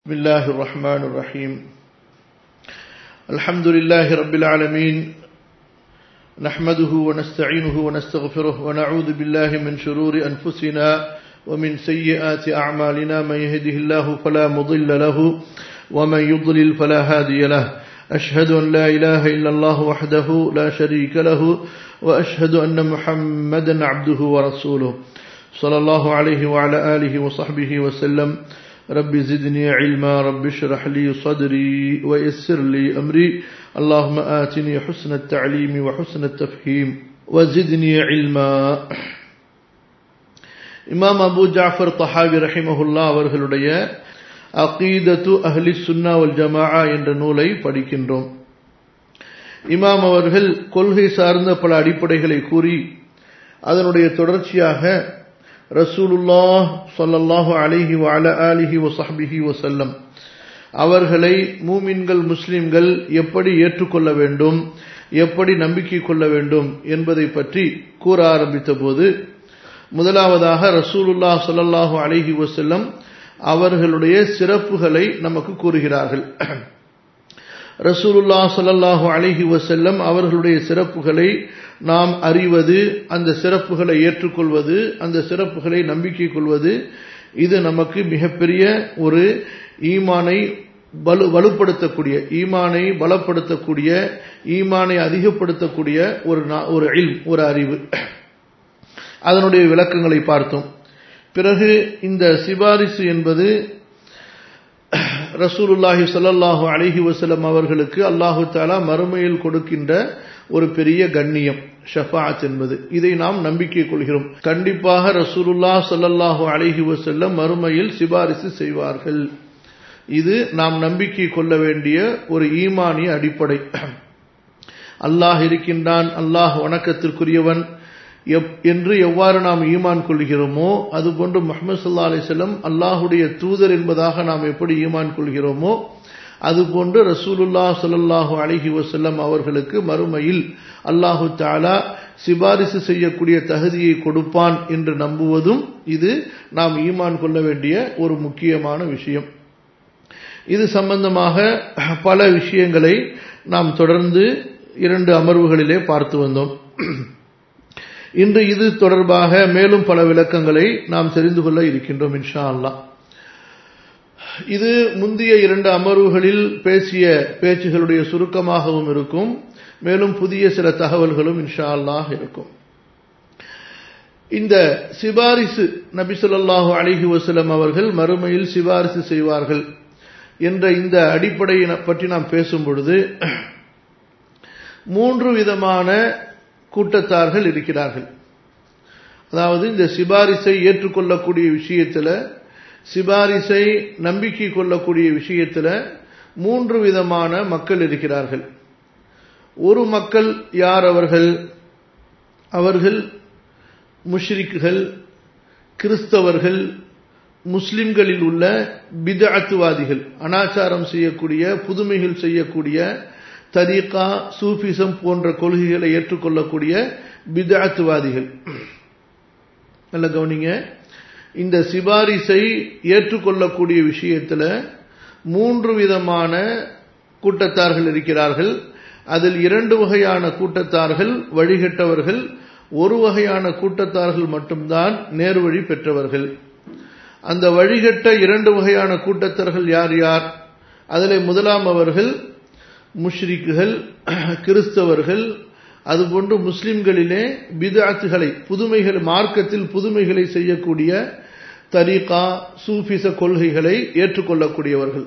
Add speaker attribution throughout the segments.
Speaker 1: بسم الله الرحمن الرحيم الحمد لله رب العالمين نحمده ونستعينه ونستغفره ونعوذ بالله من شرور أنفسنا ومن سيئات أعمالنا من يهده الله فلا مضل له ومن يضلل فلا هادي له أشهد أن لا إله إلا الله وحده لا شريك له وأشهد أن محمدا عبده ورسوله صلى الله عليه وعلى آله وصحبه وسلم رب زدني علما رب اشرح لي صدري ويسر لي أمري اللهم آتني حسن التعليم وحسن التفهيم وزدني علما. இமாம் அபு ஜாஃபர் தஹாவி ரஹிமஹுல்லா அவர்களுடைய அகீதத்து அஹ்லி சுன்னா வல் ஜமாஅ என்ற நூலை படிக்கின்றோம். இமாம் அவர்கள் கொள்கை சார்ந்த பல அடிப்படைகளை கூறி அதனுடைய தொடர்ச்சியாக ரசூலுல்லாஹ் ஸல்லல்லாஹு அலைஹி வஅலா ஆலிஹி வஸஹ்பிஹி வஸல்லம் அவர்களை மூமின்கள் முஸ்லிம்கள் எப்படி ஏற்றுக்கொள்ள வேண்டும், எப்படி நம்பிக்கை கொள்ள வேண்டும் என்பதை பற்றி கூற ஆரம்பித்த போது முதலாவதாக ரசூலுல்லாஹ் ஸல்லல்லாஹு அலைஹி வஸல்லம் அவர்களுடைய சிறப்புகளை நமக்கு கூறுகிறார்கள். ரசூலுல்லாஹ் ஸல்லல்லாஹு அலைஹி வஸல்லம் அவர்களுடைய சிறப்புகளை நாம் அறிவது, அந்த சிறப்புகளை ஏற்றுக்கொள்வது, அந்த சிறப்புகளை நம்பிக்கை கொள்வது, இது நமக்கு மிகப்பெரிய ஒரு ஈமானை வலுப்படுத்தக்கூடிய, ஈமானை பலப்படுத்தக்கூடிய, ஈமானை அதிகப்படுத்தக்கூடிய ஒரு இல்ம், ஒரு அறிவு. அதனுடைய விளக்கங்களை பார்த்தோம். பிறகு இந்த சிபாரிசு என்பது ரசூலுல்லாஹி ஸல்லல்லாஹு அலைஹி வஸல்லம் அவர்களுக்கு அல்லாஹு தஆலா மறுமையில் கொடுக்கின்ற ஒரு பெரிய கண்ணியம், ஷஃபாஅத் என்பது. இதை நாம் நம்பிக்கை கொள்கிறோம். கண்டிப்பாக ரசூலுல்லாஹ் ஸல்லல்லாஹு அலைஹி வஸல்லம் மறுமையில் சிபாரிசு செய்வார்கள். இது நாம் நம்பிக்கை கொள்ள வேண்டிய ஒரு ஈமானிய அடிப்படை. அல்லாஹ் இருக்கின்றான், அல்லாஹ் வணக்கத்திற்குரியவன் என்று எவ்வாறு நாம் ஈமான் கொள்கிறோமோ, அதுபோன்று முஹம்மது ஸல்லல்லாஹு அலைஹி வஸல்லம் அல்லாஹ்வுடைய தூதர் என்பதாக நாம் எப்படி ஈமான் கொள்கிறோமோ, அதுபோன்று ரசூலுல்லாஹ் ஸல்லல்லாஹு அலைஹி வஸல்லம் அவர்களுக்கு மறுமையில் அல்லாஹு தஆலா சிபாரிசு செய்யக்கூடிய தகுதியை கொடுப்பான் என்று நம்புவதும் இது நாம் ஈமான் கொள்ள வேண்டிய ஒரு முக்கியமான விஷயம். இது சம்பந்தமாக பல விஷயங்களை நாம் தொடர்ந்து 2 அமர்வுகளிலே பார்த்து வந்தோம். இன்று இது தொடர்பாக மேலும் பல விளக்கங்களை நாம் தெரிந்து கொள்ள இருக்கின்றோம் இன்ஷா அல்லாஹ். இது முந்தைய 2 அமர்வுகளில் பேசிய பேச்சுகளுடைய சுருக்கமாகவும் இருக்கும், மேலும் புதிய சில தகவல்களும் இன்ஷா அல்லாஹ் இருக்கும். இந்த சிபாரிசு, நபி ஸல்லல்லாஹு அலைஹி வஸல்லம் அவர்கள் மறுமையில் சிபாரிசு செய்வார்கள் என்ற இந்த அடிப்படையை பற்றி நாம் பேசும் பொழுது 3 விதமான கூட்டத்தார்கள் இருக்கிறார்கள். அதாவது இந்த சிபாரிசை ஏற்றுக்கொள்ளக்கூடிய விஷயத்தில், சிபாரிசை நம்பிக்கை கொள்ளக்கூடிய விஷயத்தில் 3 விதமான மக்கள் இருக்கிறார்கள். ஒரு மக்கள் யார்? அவர்கள் முஷ்ரிக்குகள், கிறிஸ்தவர்கள், முஸ்லிம்களில் உள்ள பித்அத்வாதிகள், அனாச்சாரம் செய்யக்கூடிய, புதுமைகள் செய்யக்கூடிய, தரீகா, சூஃபிசம் போன்ற கொள்கைகளை ஏற்றுக்கொள்ளக்கூடிய பித்அத்வாதிகள். நல்ல கவனிங்க, இந்த சிபாரிசை ஏற்றுக்கொள்ளக்கூடிய விஷயத்தில் 3 விதமான கூட்டத்தார்கள் இருக்கிறார்கள். அதில் 2 வகையான கூட்டத்தார்கள் வழிகட்டவர்கள், ஒரு வகையான கூட்டத்தார்கள் மட்டும்தான் நேர்வழி பெற்றவர்கள். அந்த வழிகட்ட 2 வகையான கூட்டத்தார்கள் யார் யார்? அதில் முதலாம் அவர்கள் முஷ்ரிக்குகள், கிறிஸ்தவர்கள், அதுபோன்று முஸ்லிம்களிலே பித்அத்துகளை, புதுமைகள், மார்க்கத்தில் புதுமைகளை செய்யக்கூடிய தரீகா, சூஃபிச கொள்கைகளை ஏற்றுக்கொள்ளக்கூடியவர்கள்.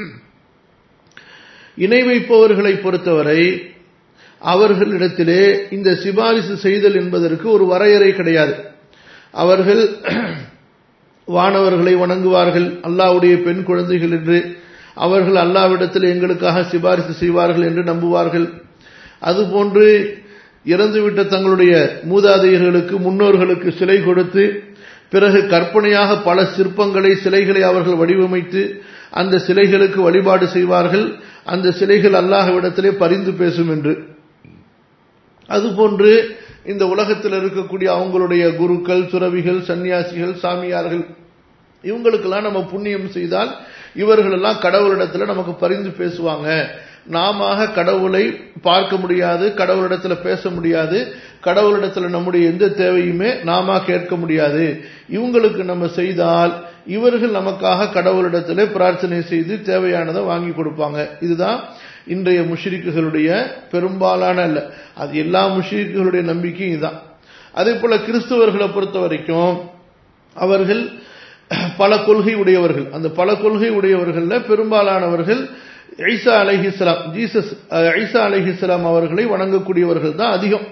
Speaker 1: இணை வைப்பவர்களை பொறுத்தவரை அவர்களிடத்திலே இந்த சிபாரிசு செய்தல் என்பதற்கு ஒரு வரையறை கிடையாது. அவர்கள் வானவர்களை வணங்குவார்கள், அல்லாஹ்வுடைய பெண் குழந்தைகள் என்று. அவர்கள் அல்லாஹ்விடத்தில் எங்களுக்காக சிபாரிசு செய்வார்கள் என்று நம்புவார்கள். அதுபோன்று இறந்துவிட்ட தங்களுடைய மூதாதையர்களுக்கு, முன்னோர்களுக்கு சிலை கொடுத்து, பிறகு கற்பனையாக பல சிற்பங்களை, சிலைகளை அவர்கள் வடிவமைத்து அந்த சிலைகளுக்கு வழிபாடு செய்வார்கள். அந்த சிலைகள் அல்லாஹ்விடத்திலே பரிந்து பேசும் என்று. அதுபோன்று இந்த உலகத்தில் இருக்கக்கூடிய அவங்களுடைய குருக்கள், துறவிகள், சன்னியாசிகள், சாமியார்கள், இவங்களுக்கெல்லாம் நம்ம புண்ணியம் செய்தால் இவர்கள் எல்லாம் கடவுளிடத்துல நமக்கு பரிந்து பேசுவாங்க, நாம கடவுளை பார்க்க முடியாது, கடவுளிடத்துல பேச முடியாது, கடவுளிடத்துல நம்முடைய எந்த தேவையுமே நாம கேட்க முடியாது, இவங்களுக்கு நம்ம செய்தால் இவர்கள் நமக்காக கடவுளிடத்திலே பிரார்த்தனை செய்து தேவையானதை வாங்கி கொடுப்பாங்க. இதுதான் இன்றைய முஷ்ரிக்குகளுடைய பெரும்பாலான, அல்ல அது எல்லா முஷ்ரிக்குகளுடைய நம்பிக்கையும் இதுதான். அதே போல கிறிஸ்தவர்களை பொறுத்த வரைக்கும் அவர்கள் பல கொள்கை உடையவர்கள். அந்த பல கொள்கை உடையவர்கள்ல பெரும்பாலானவர்கள் ஈசா அலைஹிஸ்ஸலாம், ஈசா அலைஹிஸ்ஸலாம் அவர்களை வணங்கக்கூடியவர்கள் தான் அதிகம்.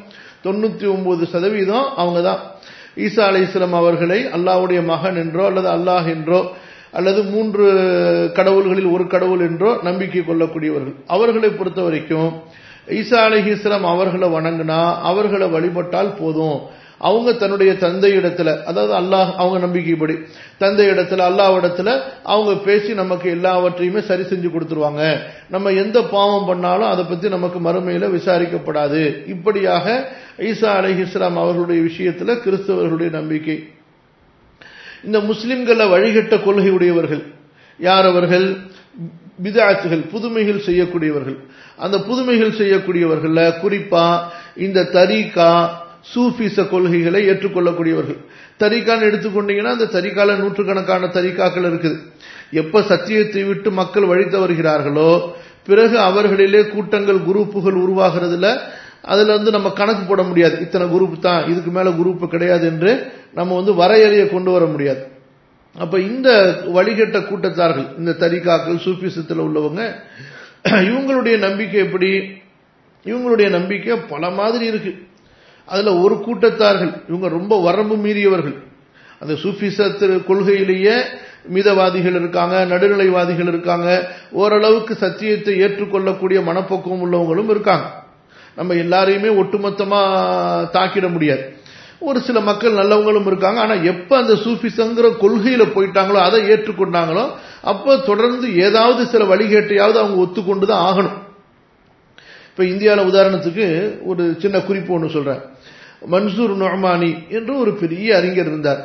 Speaker 1: 99% அவங்க தான் ஈசா அலைஹிஸ்ஸலாம் அவர்களை அல்லாஹ்வுடைய மகன் என்றோ அல்லது அல்லாஹ் என்றோ அல்லது 3 கடவுள்களில் ஒரு கடவுள் என்றோ நம்பிக்கை கொள்ளக்கூடியவர்கள். அவர்களை பொறுத்த வரைக்கும் ஈசா அலைஹிஸ்ஸலாம் அவர்களை வணங்கினா, அவர்களை வழிபட்டால் போதும், அவங்க தன்னுடைய தந்தையிடத்துல, அதாவது அல்லாஹ், அவங்க நம்பிக்கைப்படி தந்தையிடத்துல அல்லாஹ்விடத்துல அவங்க பேசி நமக்கு எல்லாவற்றையுமே சரி செஞ்சு கொடுத்துருவாங்க, நம்ம எந்த பாவம் பண்ணாலும் அதை பத்தி நமக்கு மறுமையில விசாரிக்கப்படாது. இப்படியாக ஈசா அலைஹிஸ்ஸலாம் அவர்களுடைய விஷயத்துல கிறிஸ்தவர்களுடைய நம்பிக்கை. இந்த முஸ்லிம்களை வழிகட்ட கொள்கை உடையவர்கள் யார்? அவர்கள் பித்அத்துகள், புதுமைகள் செய்யக்கூடியவர்கள். அந்த புதுமைகள் செய்யக்கூடியவர்கள குறிப்பா இந்த தரீகா, சூஃபிச கொள்கைகளை ஏற்றுக்கொள்ளக்கூடியவர்கள். தரீகான்னு எடுத்துக்கொண்டீங்கன்னா அந்த தரீகால நூற்றுக்கணக்கான தரீகாக்கள் இருக்குது. எப்ப சத்தியத்தை விட்டு மக்கள் வழி தவறுகிறார்களோ பிறகு அவர்களிலே கூட்டங்கள், குரூப்புகள் உருவாகிறதுல அதுல நம்ம கணக்கு போட முடியாது, இத்தனை குரூப் தான், இதுக்கு மேல குரூப் கிடையாது என்று நம்ம வரையறையை கொண்டு வர முடியாது. அப்ப இந்த வழிகட்ட கூட்டத்தார்கள், இந்த தரீகாக்கள், சூஃபிசத்தில் உள்ளவங்க, இவங்களுடைய நம்பிக்கை எப்படி? இவங்களுடைய நம்பிக்கை பல மாதிரி இருக்கு. அதுல ஒரு கூட்டத்தார்கள், இவங்க ரொம்ப வரம்பு மீறியவர்கள். அந்த சூஃபிசத்து கொள்கையிலேயே மிதவாதிகள் இருக்காங்க, நடுநிலைவாதிகள் இருக்காங்க, ஓரளவுக்கு சத்தியத்தை ஏற்றுக்கொள்ளக்கூடிய மனப்பக்குவம் உள்ளவங்களும் இருக்காங்க. நம்ம எல்லாரையுமே ஒட்டுமொத்தமா தாக்கிட முடியாது. ஒரு சில மக்கள் நல்லவங்களும் இருக்காங்க. ஆனா எப்ப அந்த சூஃபிசங்கிற கொள்கையில போயிட்டாங்களோ, அதை ஏற்றுக்கொண்டாங்களோ, அப்ப தொடர்ந்து ஏதாவது சில வழிகேட்டையாவது அவங்க ஒத்துக்கொண்டுதான் ஆகணும். இப்ப இந்தியாவில் உதாரணத்துக்கு ஒரு சின்ன குறிப்பு ஒன்று சொல்றேன். மன்சூர் நுஅமானி என்று ஒரு பெரிய அறிஞர் இருந்தார்.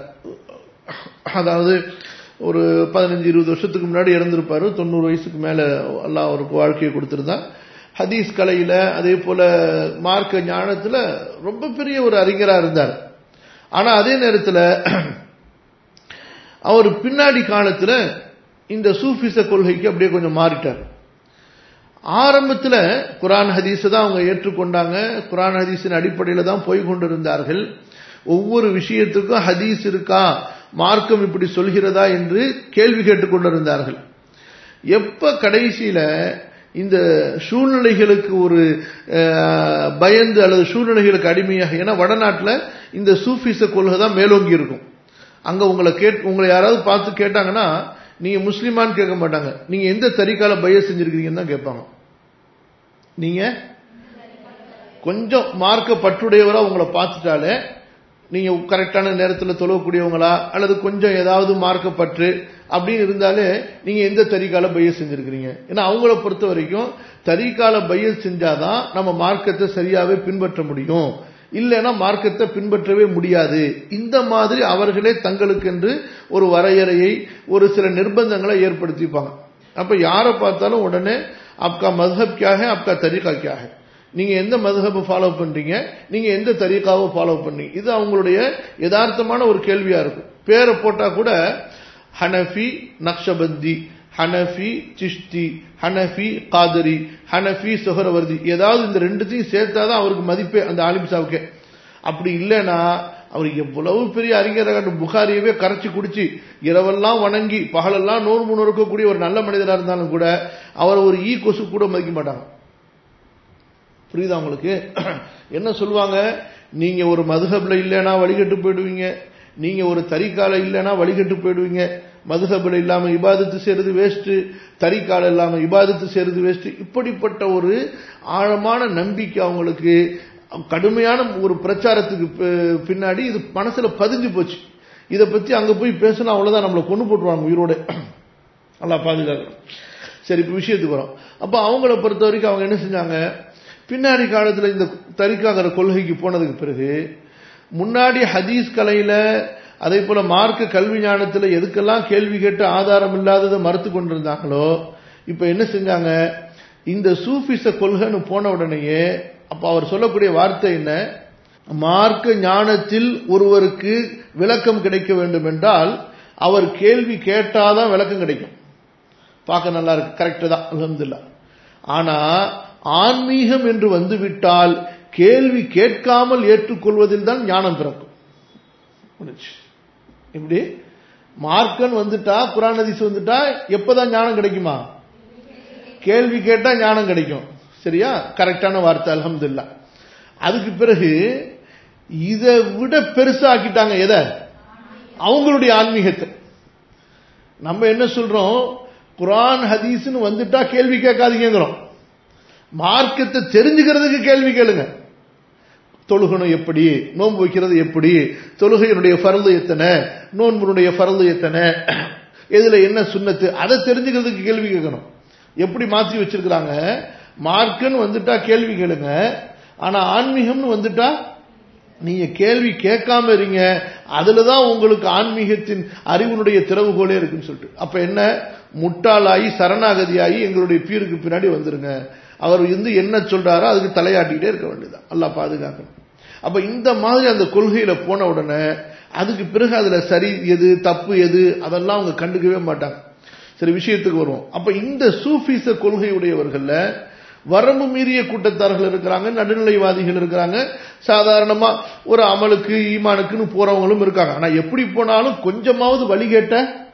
Speaker 1: அதாவது ஒரு 15-20 வருஷத்துக்கு முன்னாடி இறந்திருப்பாரு. 90 வயசுக்கு மேல அல்லாஹ் அவருக்கு வாழ்க்கையை கொடுத்திருந்தான். ஹதீஸ் கலையில, அதே போல மார்க்க ஞானத்துல ரொம்ப பெரிய ஒரு அறிஞரா இருந்தார். ஆனா அதே நேரத்தில் அவர் பின்னாடி காலத்துல இந்த சூஃபிச கொள்கைக்கு அப்படியே கொஞ்சம் மாறிட்டார். ஆரம்பத்துல குர்ஆன் ஹதீஸை தான் அவங்க ஏற்றுக்கொண்டாங்க. குர்ஆன் ஹதீஸின் அடிப்படையில தான் போய் கொண்டிருந்தார்கள். ஒவ்வொரு விஷயத்துக்கும் ஹதீஸ் இருக்கா, மார்க்கம் இப்படி சொல்கிறதா என்று கேள்வி கேட்டுக்கொண்டிருந்தார்கள். எப்ப கடைசியில இந்த சூழ்நிலைகளுக்கு ஒரு பயந்து அல்லது சூழ்நிலைகளுக்கு அடிமையாக, ஏன்னா வடநாட்டில் இந்த சூஃபிச கொள்கை தான் மேலோங்கி இருக்கும். அங்க உங்களை யாராவது பார்த்து கேட்டாங்கன்னா நீங்க முஸ்லிமான்னு கேட்க மாட்டாங்க, நீங்க எந்த தரீகால பைய செஞ்சிருக்கீங்கன்னு தான் கேட்பாங்க. நீங்க கொஞ்சம் மார்க்க பற்றுடையவரா உங்களை பார்த்துட்டாலே, நீங்க கரெக்டான நேரத்தில் தொழக்கூடியவங்களா அல்லது கொஞ்சம் ஏதாவது மார்க்க பற்று அப்படின்னு இருந்தாலே நீங்க எந்த தரீகால பைய செஞ்சிருக்கிறீங்க. ஏன்னா அவங்கள பொறுத்த வரைக்கும் தரீகால பைய செஞ்சாதான் நம்ம மார்க்கத்தை சரியாவே பின்பற்ற முடியும், இல்லைன்னா மார்க்கத்தை பின்பற்றவே முடியாது. இந்த மாதிரி அவர்களே தங்களுக்கென்று ஒரு வரையறையை, ஒரு சில நிர்பந்தங்களை ஏற்படுத்திப்பாங்க. அப்ப யாரை பார்த்தாலும் உடனே ஆப்கா மذஹப் क्या है, आपका तरीका क्या है, நீங்க எந்த மذஹபை ஃபாலோ பண்றீங்க, நீங்க எந்த தரீகாவை ஃபாலோ பண்றீங்க, இது அவங்களுடைய யதார்த்தமான ஒரு கேள்வியா இருக்கும். பேரை போட்டா கூட ஹனஃபி நக்ஷபந்தி, ஹனஃபி சிஷ்தி, ஹனஃபி காதரி, ஹனஃபி சுஹரவர்தி, ஏதாவது இந்த ரெண்டுத்தையும் சேர்த்தாதான் அவருக்கு மதிப்பே அந்த ஆலிம் சாவுக்கே. அப்படி இல்லைன்னா அவர் எவ்வளவு பெரிய அறிஞராக புகாரியவே கரைச்சி குடிச்சு இரவெல்லாம் வணங்கி பகலெல்லாம் நோன்பு நொறுக்கக்கூடிய ஒரு நல்ல மனிதராக இருந்தாலும் கூட அவர் ஒரு ஈ கொசு கூட மதிக்க மாட்டாங்க. புரியுதா உங்களுக்கு? என்ன சொல்லுவாங்க, நீங்க ஒரு மதுஹப்ல இல்லைன்னா வழிகட்டு போயிடுவீங்க, நீங்க ஒரு தரீகால இல்லைன்னா வழிகட்டு போயிடுவீங்க, மதுஹப்ல இல்லாம இபாதத்து செய்யறது வேஸ்ட், தரீகால இல்லாம இபாதத்து செய்யறது வேஸ்ட். இப்படிப்பட்ட ஒரு ஆழமான நம்பிக்கை அவங்களுக்கு கடுமையான ஒரு பிரச்சாரத்துக்கு பின்னாடி இது மனசுல பதிஞ்சு போச்சு. இதை பத்தி அங்க போய் பேசினா அவ்வளவுதான், நம்மளை கொண்டு போட்டுருவாங்க உயிரோட. நல்லா பாதுகாக்கணும். சரி, இப்ப விஷயத்துக்கு வரோம். அப்ப அவங்கள பொறுத்த வரைக்கும் அவங்க என்ன செஞ்சாங்க, பின்னாடி காலத்துல இந்த தரீகாங்கிற கொள்கைக்கு போனதுக்கு பிறகு முன்னாடி ஹதீஸ் கலையில அதே போல மார்க்க கல்வி ஞானத்தில் எதுக்கெல்லாம் கேள்வி கேட்டு ஆதாரம் இல்லாததை மறுத்து கொண்டிருந்தாங்களோ இப்ப என்ன செஞ்சாங்க, இந்த சூஃபிச கொள்கைன்னு போன உடனேயே அப்ப அவர் சொல்லக்கூடிய வார்த்தை என்ன, மார்க்க ஞானத்தில் ஒருவருக்கு விளக்கம் கிடைக்க வேண்டும் என்றால் அவர் கேள்வி கேட்டாதான் விளக்கம் கிடைக்கும். பார்க்க நல்லா இருக்கு, கரெக்ட் தான், அல்ஹம்துலில்லாஹ். ஆனா ஆன்மீகம் என்று வந்துவிட்டால் கேள்வி கேட்காமல் ஏற்றுக்கொள்வதில் தான் ஞானம் பிறக்கும். இப்படி மார்க்கன் வந்துட்டா, குர்ஆன் ஹதீஸ் வந்துட்டா எப்பதான் ஞானம் கிடைக்குமா? கேள்வி கேட்டா ஞானம் கிடைக்கும். சரியா? கரெக்டான வார்த்தை, அல்ஹம்துலில்லாஹ். அதுக்கு பிறகு இதை விட பெருசா ஆக்கிட்டாங்க. எதை? அவங்களுடைய ஆன்மீகத்தை. நம்ம என்ன சொல்றோம், குர்ஆன் ஹதீஸ்னு வந்துட்டா கேள்வி கேட்காதீங்கிறோம். மார்க்கத்தை தெரிஞ்சுக்கிறதுக்கு கேள்வி கேளுங்க. தொழுகணும் எப்படி, நோன்பு வைக்கிறது எப்படி, தொழுகையினுடைய ஃபர்து எத்தனை, நோன்புடைய ஃபர்து எத்தனை, இதுல என்ன சுன்னத்து, அதை தெரிஞ்சுக்கிறதுக்கு கேள்வி கேட்கணும். எப்படி மாற்றி வச்சிருக்கிறாங்க, மார்க்கன்னு வந்துட்டா கேள்வி கேளுங்க, ஆனா ஆன்மீகம்னு வந்துட்டா நீங்க கேள்வி கேட்காம இருங்க, அதுலதான் உங்களுக்கு ஆன்மீகத்தின் அறிவுனுடைய திறவுகோலே இருக்குன்னு சொல்லிட்டு. அப்ப என்ன, முட்டாளாகி சரணாகதியாகி எங்களுடைய பீருக்கு பின்னாடி வந்துருங்க, அவர் என்ன சொல்றாரோ அதுக்கு தலையாட்டிக்கிட்டே இருக்க வேண்டியதான். அல்லாஹ் பாதுகாக்கணும். அப்ப இந்த மாதிரி அந்த கொள்கையில போன உடனே அதுக்கு பிறகு அதுல சரி எது தப்பு எது அதெல்லாம் அவங்க கண்டுக்கவே மாட்டாங்க. சரி, விஷயத்துக்கு வருவோம். அப்ப இந்த சூஃபிச கொள்கையுடையவர்கள்ல வரம்பு மீறிய கூட்டத்தார்கள் இருக்கிறாங்க, நடுநிலைவாதிகள் இருக்கிறாங்க, சாதாரணமா ஒரு அமலுக்கு ஈமானுக்குன்னு போறவங்களும் இருக்காங்க. ஆனா எப்படி போனாலும் கொஞ்சமாவது வழிகேட்ட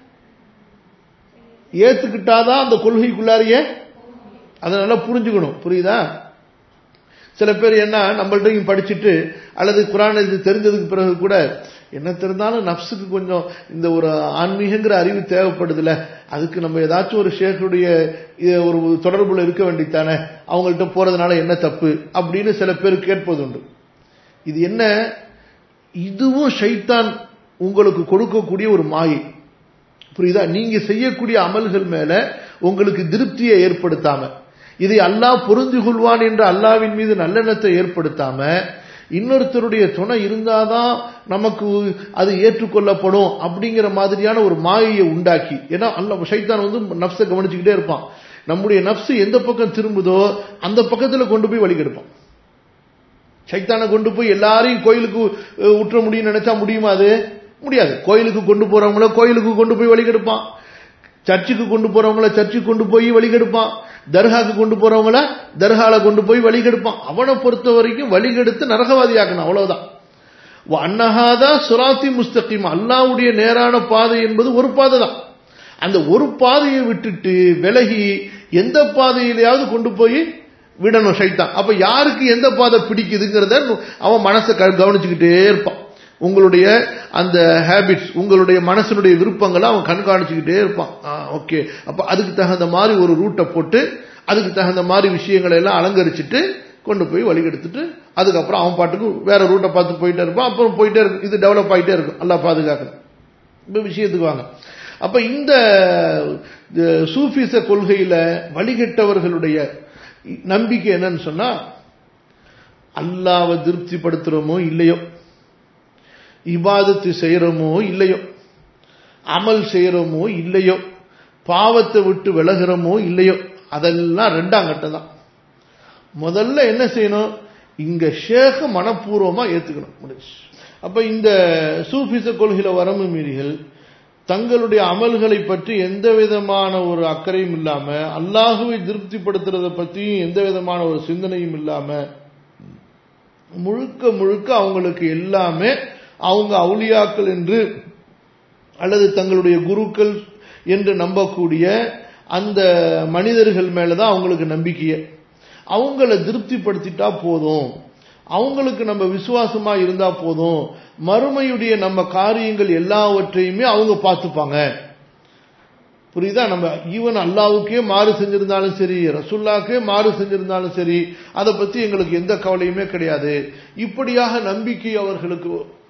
Speaker 1: ஏத்துக்கிட்டாதான் அந்த கொள்கைக்குள்ளாரியே அதை நல்லா புரிஞ்சுக்கணும். புரியுதா? சில பேர் என்ன, நம்மள்ட்ட படிச்சுட்டு அல்லது குர்ஆன் இது தெரிஞ்சதுக்கு பிறகு கூட என்ன தெரிந்தாலும் நப்சுக்கு கொஞ்சம் இந்த ஒரு ஆன்மீகங்கிற அறிவு தேவைப்படுதுல, அதுக்கு நம்ம ஏதாச்சும் ஒரு ஷேக்குடைய ஒரு தொடர்புல இருக்க வேண்டித்தானே, அவங்கள்ட்ட போறதுனால என்ன தப்பு அப்படின்னு சில பேர் கேட்பது உண்டு. இது என்ன, இதுவும் ஷைத்தான் உங்களுக்கு கொடுக்கக்கூடிய ஒரு மாயை. புரியுதா? நீங்க செய்யக்கூடிய அமல்கள் மேல உங்களுக்கு திருப்தியை ஏற்படுத்தாம, இதை அல்லாஹ் பொருந்தி கொள்வான் என்ற அல்லாஹ்வின் மீது நல்லெண்ணத்தை ஏற்படுத்தாம, இன்னொருத்தருடைய துணை இருந்தாதான் நமக்கு அது ஏற்றுக்கொள்ளப்படும் அப்படிங்கிற மாதிரியான ஒரு மாயையை உண்டாக்கி, ஏன்னா அல்லாஹ் ஷைத்தான் நப்சை கவனிச்சுக்கிட்டே இருப்பான். நம்முடைய நப்சு எந்த பக்கம் திரும்புதோ அந்த பக்கத்துல கொண்டு போய் வழி கெடுப்பான். ஷைத்தானை கொண்டு போய் எல்லாரையும் கோயிலுக்கு உற்ற முடியும்னு நினைச்சா முடியுமா? அது முடியாது. கோயிலுக்கு கொண்டு போறவங்கள கோயிலுக்கு கொண்டு போய் வழி கெடுப்பான், சர்ச்சுக்கு கொண்டு போறவங்கள சர்ச்சுக்கு கொண்டு போய் வழி கெடுப்பான், தர்காக்கு கொண்டு போறவங்கள தர்கால கொண்டு போய் வழி கெடுப்பான். அவனை பொறுத்த வரைக்கும் வழி கெடுத்து நரகவாதி ஆக்கணும், அவ்வளவுதான். அன்னஹாதா சிராத்தி முஸ்தகீம், அல்லாஹ்வுடைய நேரான பாதை என்பது ஒரு பாதை தான். அந்த ஒரு பாதையை விட்டுட்டு விலகி எந்த பாதையிலையாவது கொண்டு போய் விடணும் ஷைத்தான். அப்ப யாருக்கு எந்த பாதை பிடிக்குதுங்கிறத அவன் மனசை கவனிச்சுக்கிட்டே இருப்பான். உங்களுடைய அந்த ஹேபிட்ஸ், உங்களுடைய மனசனுடைய விருப்பங்களை அவன் கண்காணிச்சுக்கிட்டே இருப்பான். ஓகே, அப்ப அதுக்கு தகுந்த மாதிரி ஒரு ரூட்டை போட்டு அதுக்கு தகுந்த மாதிரி விஷயங்களை எல்லாம் அலங்கரிச்சுட்டு கொண்டு போய் வழி எடுத்துட்டு அதுக்கப்புறம் அவன் பாட்டுக்கு வேற ரூட்டை பார்த்து போயிட்டே இருப்பான். அப்புறம் போயிட்டே இருக்கும், இது டெவலப் ஆகிட்டே இருக்கும். அல்லாஹ் பாதுகாக்கணும். இப்ப விஷயத்துக்கு வாங்க. அப்ப இந்த சூஃபிச கொள்கையில வழிகெட்டவர்களுடைய நம்பிக்கை என்னன்னு சொன்னா, அல்லாஹ்வை திருப்திப்படுத்துறோமோ இல்லையோ, இபாதத்து செய்யறோமோ இல்லையோ, அமல் செய்யறோமோ இல்லையோ, பாவத்தை விட்டு விலகிறோமோ இல்லையோ, அதெல்லாம் ரெண்டாம் கட்டம் தான். முதல்ல என்ன செய்யணும், இங்க ஷேக மனப்பூர்வமா ஏத்துக்கணும், முடிச்சு. அப்ப இந்த சூஃபிச கொள்கையில வரம்பு மீறிகள் தங்களுடைய அமல்களை பற்றி எந்த விதமான ஒரு அக்கறையும் இல்லாம, அல்லாஹுவை திருப்திப்படுத்துறத பற்றியும் எந்த விதமான ஒரு சிந்தனையும் இல்லாம, முழுக்க முழுக்க அவங்களுக்கு எல்லாமே அவங்க அவுலியாக்கள் என்று அல்லது தங்களுடைய குருக்கள் என்று நம்பக்கூடிய அந்த மனிதர்கள் மேலதான் அவங்களுக்கு நம்பிக்கையே. அவங்கள திருப்திப்படுத்திட்டா போதும், அவங்களுக்கு நம்ம விசுவாசமா இருந்தா போதும், மறுமையுடைய நம்ம காரியங்கள் எல்லாவற்றையுமே அவங்க பார்த்துப்பாங்க. புரியுதா? நம்ம ஈவன் அல்லாவுக்கே மாறு செஞ்சிருந்தாலும் சரி, ரசூலுல்லாஹ்க்கே மாறு செஞ்சிருந்தாலும் சரி, அதை பத்தி எங்களுக்கு எந்த கவலையுமே கிடையாது. இப்படியாக நம்பிக்கை அவர்களுக்கு.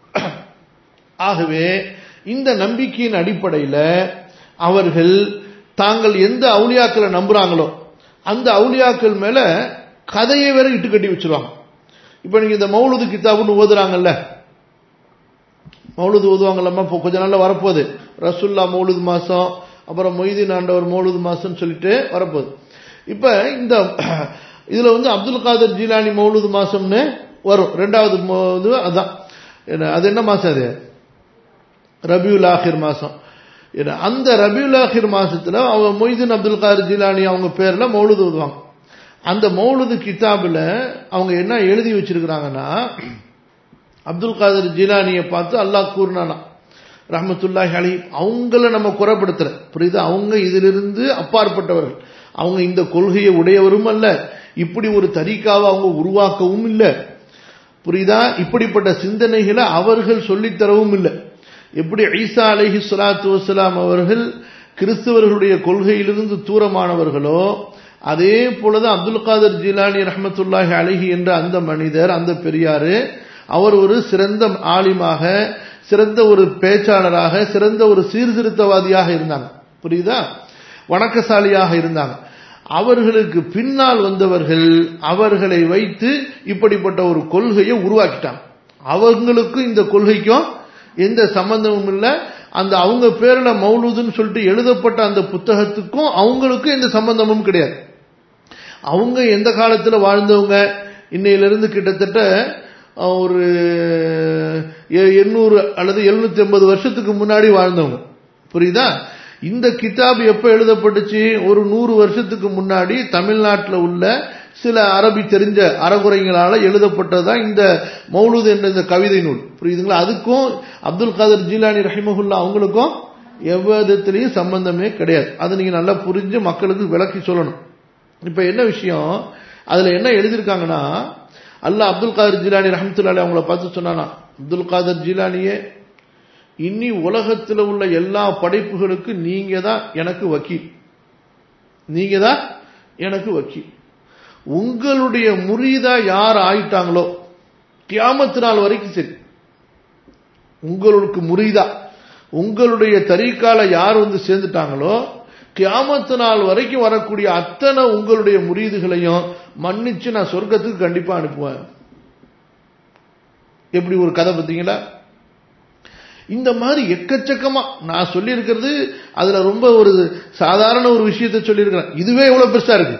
Speaker 1: ஆகவே இந்த நம்பிக்கையின் அடிப்படையில் அவர்கள் தாங்கள் எந்த அவுலியாக்களை நம்புறாங்களோ அந்த அவுலியாக்கள் மேல கதையை வேற இட்டு கட்டி வச்சிருவாங்க. இப்ப நீங்க இந்த மௌலூது கிதாபுன்னு ஓதுறாங்கல்ல, மௌலுது ஓதுவாங்களாமா, இப்போ கொஞ்ச நாள்ல வரப்போகுது. ரசுல்லா மௌலுது மாசம், அப்புறம் மொய்தீன் ஆண்டவர் மௌலுது மாசம் சொல்லிட்டு வரப்போகுது. இப்ப இந்த இதுல அப்துல் காதர் ஜீலானி மௌலுது மாசம்னு வரும். ரெண்டாவது அதான் அது என்ன மாசம்? அது ரபியுல் ஆஹிர் மாசம். அந்த ரபியுல் ஆஹிர் மாசத்துல அவங்க மொய்தீன் அப்துல் காதர் ஜீலானி அவங்க பேர்ல மௌலுது ஓதுவாங்க. அந்த மௌலுது கிதாபுல அவங்க என்ன எழுதி வச்சிருக்கிறாங்கன்னா, அப்துல் காதர் ஜீலானியை பார்த்து அல்லாஹ் கூறினானா ரஹ்மத்துல்லாஹி அலைஹி, அவங்கள நம்ம குறைப்படுத்துற புரியுதா? அவங்க இதிலிருந்து அப்பாற்பட்டவர்கள், அவங்க இந்த கொள்கையை உடையவரும் அல்ல, இப்படி ஒரு தரீக்காவை அவங்க உருவாக்கவும் இல்லை, புரியுதா? இப்படிப்பட்ட சிந்தனைகளை அவர்கள் சொல்லித்தரவும் இல்லை. எப்படி ஈசா அலைஹி ஸலாத்து வஸலாம் அவர்கள் கிறிஸ்தவர்களுடைய கொள்கையிலிருந்து தூரமானவர்களோ, அதே போலதான் அப்துல் காதர் ஜீலானி ரஹ்மத்துல்லாஹி அலைஹி என்ற அந்த மனிதர், அந்த பெரியாரு, அவர் ஒரு சிறந்த ஆலிமாக, சிறந்த ஒரு பேச்சாளராக, சிறந்த ஒரு சீர்திருத்தவாதியாக இருந்தாங்க, புரியுதா? வணக்கசாலியாக இருந்தாங்க. அவர்களுக்கு பின்னால் வந்தவர்கள் அவர்களை வைத்து இப்படிப்பட்ட ஒரு கொள்கையை உருவாக்கிட்டாங்க. அவங்களுக்கும் இந்த கொள்கைக்கும் எந்த சம்பந்தமும் இல்லை. அந்த அவங்க பேர்ல மௌலூதுன்னு சொல்லிட்டு எழுதப்பட்ட அந்த புத்தகத்துக்கும் அவங்களுக்கும் எந்த சம்பந்தமும் கிடையாது. அவங்க எந்த காலத்துல வாழ்ந்தவங்க, இன்னையிலிருந்து கிட்டத்தட்ட ஒரு 800 அல்லது 750 வருஷத்துக்கு முன்னாடி வாழ்ந்தவங்க, புரியுதா? இந்த கிதாப் எப்ப எழுதப்பட்டுச்சு? ஒரு 100 வருஷத்துக்கு முன்னாடி தமிழ்நாட்டில் உள்ள சில அரபி தெரிஞ்ச அறகுறைகளால எழுதப்பட்டதுதான் இந்த மௌலூத் என்ற இந்த கவிதை நூல், புரியுதுங்களா? அதுக்கும் அப்துல் காதர் ஜீலானி ரஹிமஹுல்லா அவங்களுக்கும் எவ்விதத்திலையும் சம்பந்தமே கிடையாது. அதை நீங்க நல்லா புரிஞ்சு மக்களுக்கு விளக்கி சொல்லணும். இப்ப என்ன விஷயம், அதுல என்ன எழுதியிருக்காங்கன்னா, அல்லாஹ் அப்துல் காதர் ஜீலானி ரஹ்மத்துல்லாஹி அவங்கள பார்த்து சொன்னானா, அப்துல் காதர் ஜீலானியே, இனி உலகத்தில் உள்ள எல்லா படைப்புகளுக்கு நீங்க தான் எனக்கு வக்கீல், நீங்க தான் எனக்கு வக்கீல். உங்களுடைய முரீதா யார் ஆயிட்டாங்களோ கியாமத் நாள் வரைக்கும் சரி, உங்களுக்கு முரீதா உங்களுடைய தரீக்கால யார் சேர்ந்துட்டாங்களோ கியாமத் நாள் வரைக்கும் வரக்கூடிய அத்தனை உங்களுடைய முரீதுகளையும் மன்னிச்சு நான் சொர்க்கத்துக்கு கண்டிப்பா அனுப்புவேன். எப்படி ஒரு கதை பார்த்தீங்களா? இந்த மாதிரி எக்கச்சக்கமா நான் சொல்லி இருக்கிறது, அதுல ரொம்ப ஒரு சாதாரண ஒரு விஷயத்தை சொல்லியிருக்கிறேன். இதுவே எவ்வளவு பெருசா இருக்கு,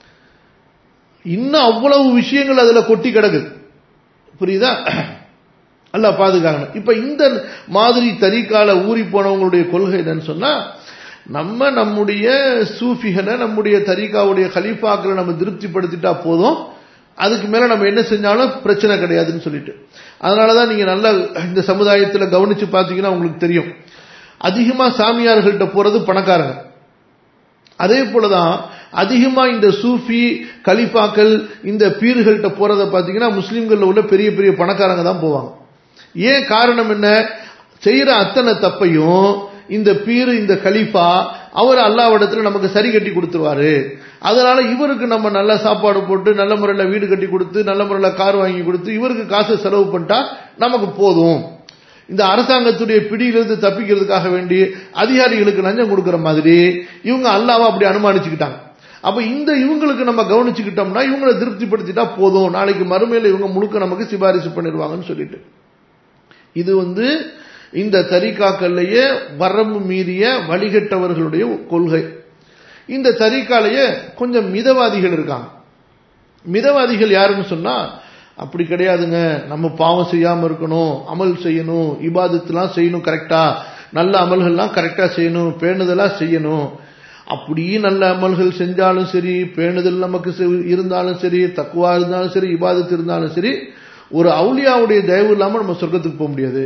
Speaker 1: இன்னும் அவ்வளவு விஷயங்கள் அதுல கொட்டி கிடக்குது, புரியுதா? அல்லாஹ் பாதுகாக்கணும். இப்ப இந்த மாதிரி தரீக்கால ஊறி போனவங்களுடைய கொள்கை என்னன்னு சொன்னா, நம்முடைய சூஃபிகளை, நம்முடைய தரீக்காவுடைய கலீஃபாக்களை நம்ம திருப்திப்படுத்திட்டா போதும், அதுக்கு மேல நம்ம என்ன செஞ்சாலும் பிரச்சனை கிடையாதுன்னு சொல்லிட்டு. அதனாலதான் நீங்க நல்ல இந்த சமுதாயத்தில் கவனிச்சு பார்த்தீங்கன்னா உங்களுக்கு தெரியும், அதிகமா சாமியார்கள்ட்ட போறது பணக்காரங்க. அதே போலதான் அதிகமா இந்த சூஃபி கலீஃபாக்கள் இந்த பீர்கள்ட்ட போறத பாத்தீங்கன்னா முஸ்லிம்கள்ல உள்ள பெரிய பெரிய பணக்காரங்க தான் போவாங்க. ஏன் காரணம் என்ன? செய்யற அத்தனை தப்பையும் இந்த பீர், இந்த கலீஃபா அவர் அல்லாஹ்விடத்துல நமக்கு சரி கட்டி கொடுத்துருவாரு. அதனால இவருக்கு நம்ம நல்ல சாப்பாடு போட்டு, நல்ல முறையில் வீடு கட்டி கொடுத்து, நல்ல முறையில் கார் வாங்கி கொடுத்து, இவருக்கு காசு செலவு பண்ணிட்டா நமக்கு போதும். இந்த அரசாங்கத்துடைய பிடியிலிருந்து தப்பிக்கிறதுக்காக வேண்டி அதிகாரிகளுக்கு லஞ்சம் கொடுக்கிற மாதிரி இவங்க அல்லாஹ்வை அப்படி அனுமானிச்சுக்கிட்டாங்க. அப்ப இவங்களுக்கு நம்ம கவனிச்சுக்கிட்டோம்னா, இவங்களை திருப்திப்படுத்திட்டா போதும், நாளைக்கு மறுமையில இவங்க முழுக்க நமக்கு சிபாரிசு பண்ணிடுவாங்கன்னு சொல்லிட்டு, இது இந்த தரீக்காக்கள்லயே வரம்பு மீறிய வழிகட்டவர்களுடைய கொள்கை. இந்த தரீக்காலேயே கொஞ்சம் மிதவாதிகள் இருக்காங்க. மிதவாதிகள் யாருன்னு சொன்னா, அப்படி கிடையாதுங்க, நம்ம பாவம் செய்யாம இருக்கணும், அமல் செய்யணும், இபாதத்துலாம் செய்யணும், கரெக்டா நல்ல அமல்கள்லாம் கரெக்டா செய்யணும், பேணுதலா செய்யணும். அப்படி நல்ல அமல்கள் செஞ்சாலும் சரி, பேணுதல் நமக்கு இருந்தாலும் சரி, தக்குவா இருந்தாலும் சரி, இபாதத்து இருந்தாலும் சரி, ஒரு அவுலியாவுடைய தயவு இல்லாம நம்ம சொர்க்கத்துக்கு போக முடியாது.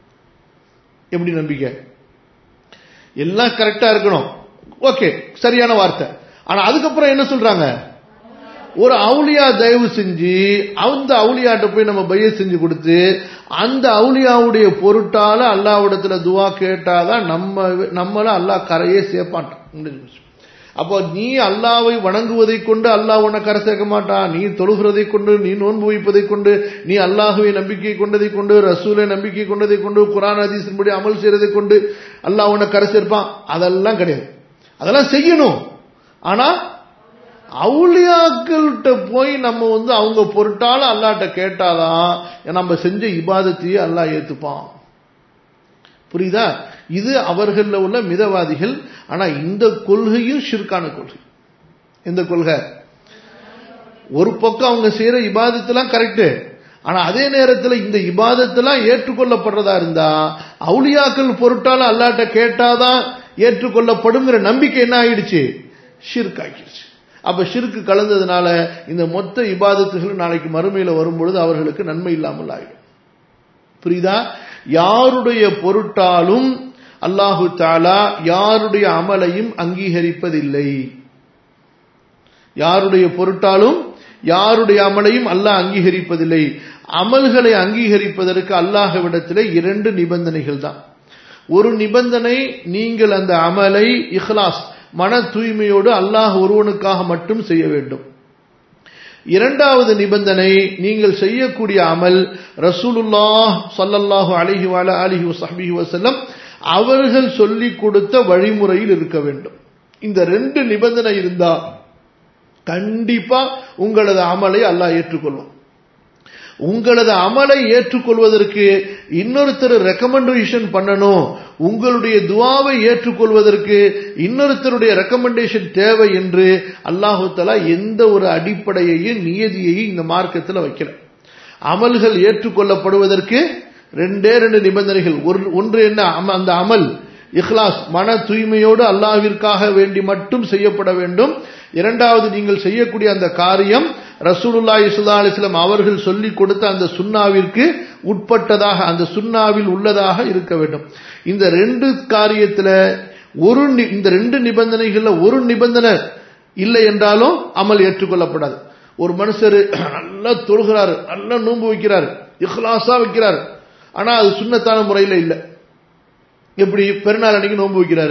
Speaker 1: எப்படி நம்பிக்கை? எல்லாம் கரெக்டா இருக்கணும், ஓகே, சரியான வார்த்தை. ஆனா அதுக்கப்புறம் என்ன சொல்றாங்க? ஒரு அவுலியா தயவு செஞ்சு அந்த அவுலியாட்ட போய் நம்ம பைய செஞ்சு கொடுத்து அந்த அவுலியாவுடைய பொருட்டால அல்லாஹ்விடத்துல துவா கேட்டாதான் நம்மள அல்லாஹ் கரையே சேர்ப்பான்ட்டான். அப்போ நீ அல்லாஹ்வை வணங்குவதை கொண்டு அல்லாஹ் உன்னை கரை சேர்க்க மாட்டான். நீ தொழுகிறதை கொண்டு, நீ நோன்பு வைப்பதை கொண்டு, நீ அல்லாஹ்வை நம்பிக்கை கொண்டதை கொண்டு, ரசூலை நம்பிக்கை கொண்டதை கொண்டு, குர்ஆன் ஹதீஸின்படி அமல் செய்யறதை கொண்டு அல்லாஹ் உன்னை கரை சேர்ப்பான். அதெல்லாம் கிடையாது. அதெல்லாம் செய்யணும். ஆனா அவுலியாக்கள்கிட்ட போய் நம்ம அவங்க பொருட்டால அல்லாஹ்ட்ட கேட்டாதான் நம்ம செஞ்ச இபாதத்தையே அல்லாஹ் ஏத்துப்பான். புரியுதா? இது அவர்கள உள்ள மிதவாதிகள். ஆனா இந்த கொள்கையும் ஷிர்கான கொள்கை. இந்த கொள்கை ஒரு பக்கம் அவங்க செய்யற இபாதத்தெல்லாம் கரெக்ட், ஆனா அதே நேரத்தில் இந்த இபாதத்தெல்லாம் ஏற்றுக்கொள்ளப்படுறதா இருந்தா அவுலியாக்கள் பொருட்டால அல்லாட்ட கேட்டாதான் ஏற்றுக்கொள்ளப்படுங்கிற நம்பிக்கை என்ன ஆயிடுச்சு? ஷிர்க் ஆகிடுச்சு. அப்ப ஷிர்க் கலந்ததுனால இந்த மொத்த இபாதத்துகள் நாளைக்கு மறுமையில வரும்பொழுது அவர்களுக்கு நன்மை இல்லாமல் ஆயிடும். புரியுதா? யாருடைய பொருட்டாலும் அல்லாஹு தஆலா யாருடைய அமலையும் அங்கீகரிப்பதில்லை. யாருடைய பொருட்டாலும் யாருடைய அமலையும் அல்லாஹ் அங்கீகரிப்பதில்லை. அமல்களை அங்கீகரிப்பதற்கு அல்லாஹ்விடத்திலே 2 நிபந்தனைகள் தான். ஒரு நிபந்தனை, நீங்கள் அந்த அமலை இஹ்லாஸ் மன தூய்மையோடு அல்லாஹ் ஒருவனுக்காக மட்டும் செய்ய வேண்டும். இரண்டாவது நிபந்தனை, நீங்கள் செய்யக்கூடிய அமல் ரசூலுல்லாஹ் ஸல்லல்லாஹு அலைஹி வஸல்லம் அவர்கள் சொல்லிக் கொடுத்த வழிமுறையில் இருக்க வேண்டும். இந்த 2 நிபந்தனை இருந்தா கண்டிப்பா உங்களது அமலை அல்லாஹ் ஏற்றுக்கொள்வான். உங்களது அமலை ஏற்றுக்கொள்வதற்கு இன்னொருத்தர் ரெக்கமெண்டேஷன் பண்ணணும், உங்களுடைய துஆவை ஏற்றுக்கொள்வதற்கு இன்னொருத்தருடைய ரெக்கமெண்டேஷன் தேவை என்று அல்லாஹ் தஆலா எந்த ஒரு அடிப்படையையும் நியதியையும் இந்த மார்க்கத்தில் வைக்கல. அமல்கள் ஏற்றுக்கொள்ளப்படுவதற்கு 2 நிபந்தனைகள். ஒன்று என்ன? அந்த அமல் இஹ்லாஸ் மன தூய்மையோடு அல்லாஹ்விற்காக வேண்டி மட்டும் செய்யப்பட வேண்டும். இரண்டாவது, நீங்கள் செய்யக்கூடிய அந்த காரியம் ரசூலுல்லாஹி ஸல்லல்லாஹு அலைஹி வஸல்லம் அவர்கள் சொல்லிக் கொடுத்த அந்த சுன்னாவிற்கு உட்பட்டதாக, அந்த சுன்னாவில் உள்ளதாக இருக்க வேண்டும். இந்த 2 காரியத்துல இந்த 2 நிபந்தனைகள்ல ஒரு நிபந்தனை இல்லை என்றாலும் அமல் ஏற்றுக்கொள்ளப்படாது. ஒரு மனுஷர் நல்லா தொழுகிறாரு, நல்லா நோன்பு வைக்கிறார், இஹ்லாஸா வைக்கிறார், ஆனா அது சுன்னத்தான முறையில இல்லை. எப்படி? பெருநாள் அன்னைக்கு நோன்பு வைக்கிறாரு,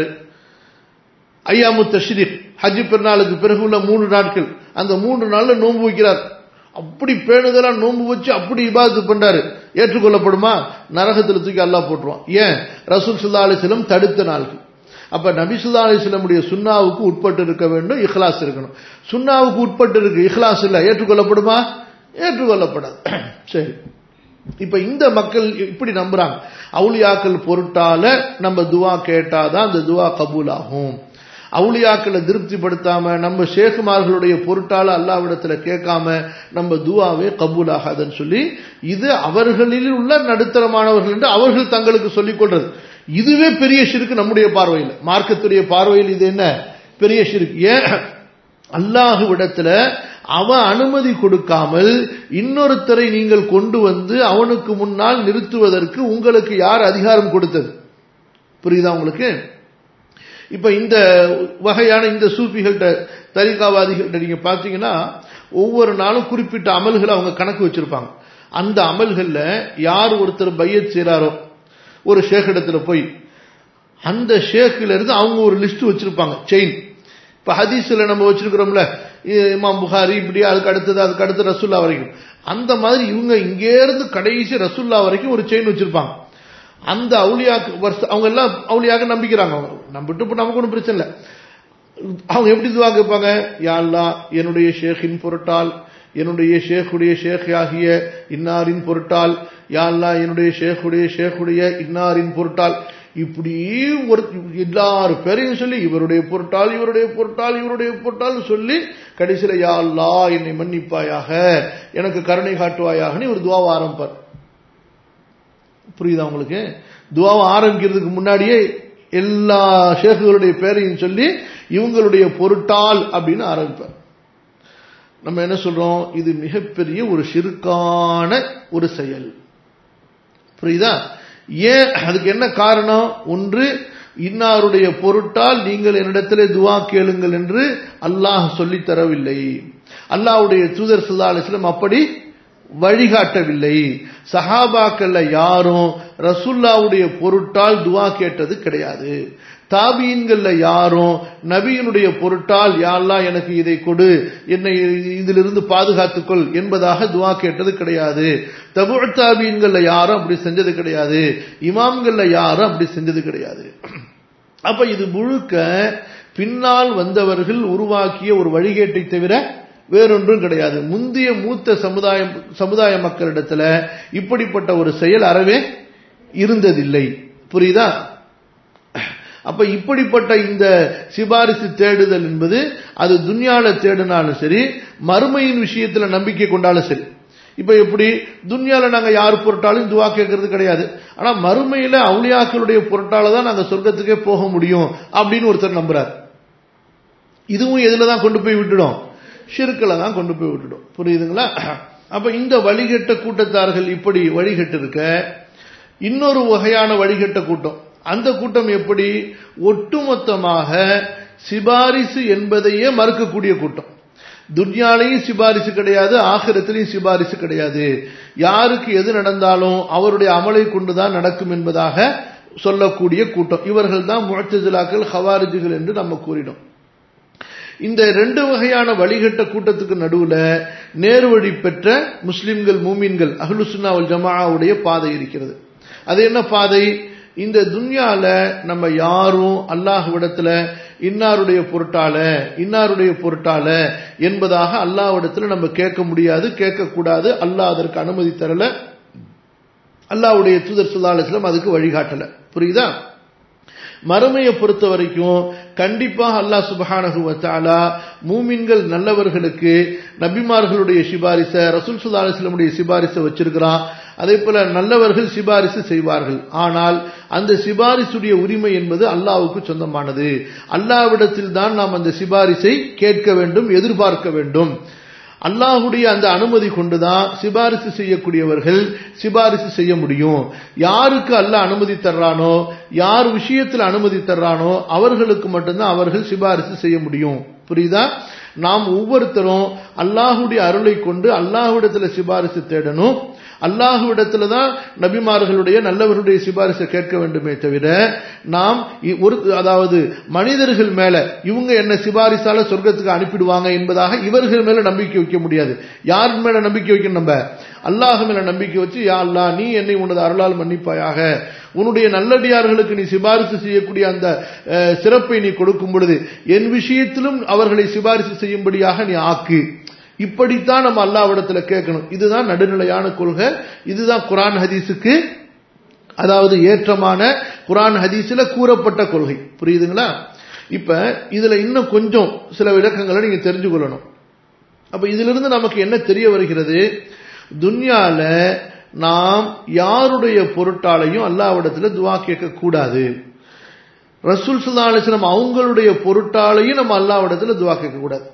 Speaker 1: ஐயாமு தஷ்ரீக் ஹஜ் பெருநாளுக்கு பிறகு உள்ள 3 நாட்கள், அந்த 3 நாள்ல நோன்பு வைக்கிறார். அப்படி பேணுதலா நோன்பு வச்சு அப்படி இபாதத்து பண்றாரு. ஏற்றுக்கொள்ளப்படுமா? நரகத்தில் தூக்கி அல்லாஹ் போட்டுருவான். ஏன்? ரசூல் ஸல்லல்லாஹு அலைஹி வஸல்லம் தடுத்த நாள்கள். அப்ப நபி ஸல்லல்லாஹு அலைஹி வஸல்லமுடைய சுன்னாவுக்கு உட்பட்டு இருக்க வேண்டும், இஹ்லாஸ் இருக்கணும். சுன்னாவுக்கு உட்பட்டு இருக்கு, இஹ்லாஸ் இல்ல, ஏற்றுக்கொள்ளப்படுமா? ஏற்றுக்கொள்ளப்படாது. சரி, இப்ப இந்த மக்கள் இப்படி நம்புறாங்க, அவுலியாக்கள் பொருட்டால நம்ம துவா கேட்டாதான் அந்த துவா கபூல் ஆகும். அவுலியாக்களை திருப்திப்படுத்தாம நம்ம ஷேகுமார்களுடைய பொருட்டால அல்லாஹ்விடத்துல கேட்காம நம்ம துவாவே கபூல் ஆகாதுன்னு சொல்லி, இது அவர்களில் உள்ள நடுத்தரமானவர்கள் என்று அவர்கள் தங்களுக்கு சொல்லிக் கொள்றது. இதுவே பெரிய ஷிர்க் நம்முடைய பார்வையில், மார்க்கத்துடைய பார்வையில் இது என்ன பெரிய ஷிர்க். ஏன்? அல்லாஹ்விடத்துல அவன் அனுமதி கொடுக்காமல் இன்னொருத்தரை நீங்கள் கொண்டு வந்து அவனுக்கு முன்னால் நிறுத்துவதற்கு உங்களுக்கு யார் அதிகாரம் கொடுத்தது? புரியுதா உங்களுக்கு? இப்ப இந்த வகையான இந்த சூஃபிகள்கிட்ட, தரிகாவாதிகள்கிட்ட நீங்க பாத்தீங்கன்னா ஒவ்வொரு நாளும் குறிப்பிட்ட அமல்களை அவங்க கணக்கு வச்சிருப்பாங்க. அந்த அமல்கள்ல யார் ஒருத்தர் பையத் செய்றாரோ ஒரு ஷேக் இடத்துல போய், அந்த ஷேக்ல இருந்து அவங்க ஒரு லிஸ்ட் வச்சிருப்பாங்க, செயின். இப்ப ஹதீஸ்ல நம்ம வச்சிருக்கிறோம்ல, இமாம் புகாரி இப்படி, அதுக்கு அடுத்து ரசூல்லா வரைக்கும், அந்த மாதிரி இவங்க இங்கே இருந்து கடைசி ரசூல்லா வரைக்கும் ஒரு செயின் வச்சிருப்பாங்க. அந்த அவுலியாக்கு அவங்க எல்லாம் அவுலியாக நம்பிக்கிறாங்க. அவங்க நம்பிட்டு நமக்கு ஒன்றும் பிரச்சனை இல்லை. அவங்க எப்படி துவா கேட்பாங்க? யா அல்லாஹ், என்னுடைய ஷேக்கின் பொருட்டால், என்னுடைய ஷேக்குடைய ஷேக் ஆகிய இன்னாரின் பொருட்டால், யா அல்லாஹ் என்னுடைய ஷேக்குடைய இன்னாரின் பொருட்டால், இப்படி ஒரு எல்லாரு பேரையும் சொல்லி இவருடைய பொருட்டால் இவருடைய பொருட்டால் இவருடைய பொருட்டால் சொல்லி கடைசியில யா அல்லாஹ் என்னை மன்னிப்பாயாக, எனக்கு கருணை காட்டுவாயாக ஒரு துவாவை ஆரம்பிப்பார். புரியுதா உங்களுக்கு? துவாவை ஆரம்பிக்கிறதுக்கு முன்னாடியே எல்லா ஷேக்குகளுடைய பேரையும் சொல்லி இவங்களுடைய பொருட்டால் அப்படின்னு ஆரம்பிப்பார். நம்ம என்ன சொல்றோம்? இது மிகப்பெரிய ஒரு ஷிர்கான ஒரு செயல். புரியுதா? ஏன்? அதுக்கு என்ன காரணம்? ஒன்று, இன்னாருடைய பொருட்டால் நீங்கள் என்னிடத்திலே துவா கேளுங்கள் என்று அல்லாஹ் சொல்லித் தரவில்லை. அல்லாஹ்வுடைய தூதர் ஸல்லல்லாஹு அலைஹி வஸல்லம் அப்படி வழிகாட்டவில்லை. சஹாபாக்கள்ல யாரும் ரசூலுல்லாஹ்வுடைய பொருட்டால் துவா கேட்டது கிடையாது. தாபீன்கள்ல யாரும் நபியினுடைய பொருட்டால் யா அல்லாஹ் எனக்கு இதை கொடு, என்னை இதிலிருந்து பாதுகாத்துக்கொள் என்பதாக துவா கேட்டது கிடையாது. தபு தாபீன்கள்ல யாரும் அப்படி செஞ்சது கிடையாது. இமாம்கள்ல யாரும் அப்படி செஞ்சது கிடையாது. அப்ப இது முழுக்க பின்னால் வந்தவர்கள் உருவாக்கிய ஒரு வழிகேட்டை தவிர வேறொன்றும் கிடையாது. முந்தைய மூத்த சமுதாய மக்களிடத்துல இப்படிப்பட்ட ஒரு செயல் அறவே இருந்ததில்லை. புரியுதா? அப்ப இப்படிப்பட்ட இந்த சிபாரிசு தேடுதல் என்பது அது துன்யால தேடினாலும் சரி, மறுமையின் விஷயத்துல நம்பிக்கை கொண்டாலும் சரி. இப்ப எப்படி துன்யால நாங்க யார் பொருட்டாலும் துவா கேட்கறது கிடையாது, ஆனா மறுமையில அவுலியாக்களுடைய பொருட்டால தான் நாங்க சொர்க்கத்துக்கே போக முடியும் அப்படின்னு ஒருத்தர் நம்புறார். இதுவும் எதுல தான் கொண்டு போய் விட்டுடும்? ஷிர்க்ல தான் கொண்டு போய் விட்டுடும். புரியுதுங்களா? அப்ப இந்த வழிகட்ட கூட்டத்தார்கள் இப்படி வழிகட்டு இருக்க, இன்னொரு வகையான வழிகட்ட கூட்டம், அந்த கூட்டம் எப்படி? ஒட்டுமொத்தமாக சிபாரிசு என்பதையே மறுக்கக்கூடிய கூட்டம். துன்யாலையும் சிபாரிசு கிடையாது, ஆகிரத்திலையும் சிபாரிசு கிடையாது. யாருக்கு எது நடந்தாலும் அவருடைய அமலை கொண்டுதான் நடக்கும் என்பதாக சொல்லக்கூடிய கூட்டம். இவர்கள் தான் முஅ்தஸிலாக்கள், ஹவாரிஜிகள் என்று நம்ம கூறினோம். இந்த ரெண்டு வகையான வழிகட்ட கூட்டத்துக்கு நடுவுல நேர்வழி பெற்ற முஸ்லிம்கள், மூமின்கள், அஹ்லு சுன்னா வல் ஜமாஅவுடைய பாதை இருக்கிறது. அது என்ன பாதை? இந்த துன்யால நம்ம யாரும் அல்லாஹ்விடத்துல இன்னாருடைய பொருட்டால என்பதாக அல்லாஹ்விடத்துல நம்ம கேட்க முடியாது, கேட்கக்கூடாது. அல்லாஹ் அதற்கு அனுமதி தரல, அல்லாஹ்வுடைய தூதர் ஸல்லல்லாஹு அலைஹி வஸல்லம் அதுக்கு வழிகாட்டல. புரியுதா? மறுமையை பொறுத்த வரைக்கும் கண்டிப்பாக அல்லாஹ் சுப்ஹானஹு வ தஆலா மூமின்கள் நல்லவர்களுக்கு நபிமார்களுடைய சிபாரிச, ரசூல் ஸல்லல்லாஹு அலைஹி வஸல்லமுடைய சிபாரிச வச்சிருக்கிறான். அதே போல நல்லவர்கள் சிபாரிசு செய்வார்கள். ஆனால் அந்த சிபாரிசுடைய உரிமை என்பது அல்லாஹ்வுக்கு சொந்தமானது. அல்லாஹ்விடத்தில் தான் நாம் அந்த சிபாரிசை கேட்க வேண்டும், எதிர்பார்க்க வேண்டும். அல்லாஹ்வுடைய அந்த அனுமதி கொண்டுதான் சிபாரிசு செய்யக்கூடியவர்கள் சிபாரிசு செய்ய முடியும். யாருக்கு அல்லாஹ் அனுமதி தர்றானோ, யார் விஷயத்தில் அனுமதி தர்றானோ அவர்களுக்கு மட்டும்தான் அவர்கள் சிபாரிசு செய்ய முடியும். புரியுதா? நாம் ஒவ்வொருத்தரும் அல்லாஹ்வுடைய அருளை கொண்டு அல்லாஹ்விடத்துல சிபாரிசு தேடணும். அல்லாஹ்விடத்துல தான் நபிமார்களுடைய நல்லவர்களுடைய சிபாரிசை கேட்க வேண்டுமே தவிர நாம் அதாவது மனிதர்கள் மேல இவங்க என்ன சிபாரிசால சொர்க்கத்துக்கு அனுப்பிடுவாங்க என்பதாக இவர்கள் மேல நம்பிக்கை வைக்க முடியாது. யார் மேல நம்பிக்கை வைக்கணும்? நம்ம அல்லாஹ் மேல நம்பிக்கை வச்சு, யா அல்லாஹ் நீ என்னை உனது அருளால் மன்னிப்பாயாக, உன்னுடைய நல்லடியார்களுக்கு நீ சிபாரிசு செய்யக்கூடிய அந்த சிறப்பை நீ கொடுக்கும் பொழுது என் விஷயத்திலும் அவர்களை சிபாரிசு செய்யும்படியாக நீ ஆக்கு. இப்படித்தான் நம்ம அல்லாஹ்விடத்துல கேட்கணும். இதுதான் நடுநிலையான கொள்கை. இதுதான் குர்ஆன் ஹதீஸுக்கு, அதாவது ஏற்றமான குர்ஆன் ஹதீஸ்ல கூறப்பட்ட கொள்கை. புரியுதுங்களா? இப்ப இதுல இன்னும் கொஞ்சம் சில விளக்கங்களை நீங்க தெரிஞ்சு கொள்ளணும். அப்ப இதிலிருந்து நமக்கு என்ன தெரிய வருகிறது? துன்யால நாம் யாருடைய பொருட்டாலையும் அல்லாஹ்விடத்துல துஆ கேட்க கூடாது. ரசூல் ஸல்லல்லாஹு அலைஹி வஸல்லம் அவங்களுடைய பொருட்டாலையும் நம்ம அல்லாஹ்விடத்துல துஆ கேட்க கூடாது.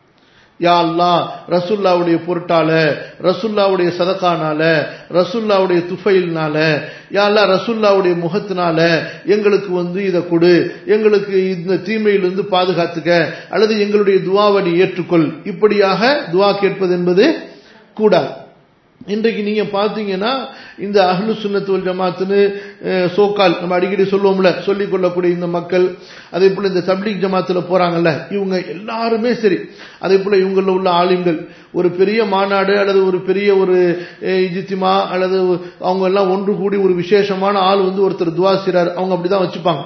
Speaker 1: யா அல்லாஹ் ரசூலுல்லாஹ்வுடைய பொருட்டால, ரசூலுல்லாஹ்வுடைய சதகானால, ரசூலுல்லாஹ்வுடைய துஃபைல்னால, யா அல்லாஹ் ரசூலுல்லாஹ்வுடைய முகத்தினால எங்களுக்கு இத கொடு, எங்களுக்கு இந்த தீமையிலிருந்து பாதுகாத்துக்க, அல்லது எங்களுடைய துஆவை நீ ஏற்றுக்கொள், இப்படியாக துஆ கேட்பது என்பது கூடாது. இன்றைக்கு நீங்க பாத்தீங்கன்னா இந்த அஹ்லு சுன்னத் வல் ஜமாத்னு சோகால் நம்ம அடிக்கடி சொல்லுவோம்ல, சொல்லிக் கொள்ளக்கூடிய இந்த மக்கள், அதே போல இந்த தப்லீக் ஜமாத்துல போறாங்கல்ல, இவங்க எல்லாருமே சரி, அதே போல இவங்கள உள்ள ஆலிம்கள் ஒரு பெரிய மாநாடு அல்லது ஒரு பெரிய ஒரு இஜ்திமா அல்லது அவங்க எல்லாம் ஒன்று கூடி ஒரு விசேஷமான ஆள் ஒருத்தர் துஆ செய்றார், அவங்க அப்படிதான் வச்சுப்பாங்க.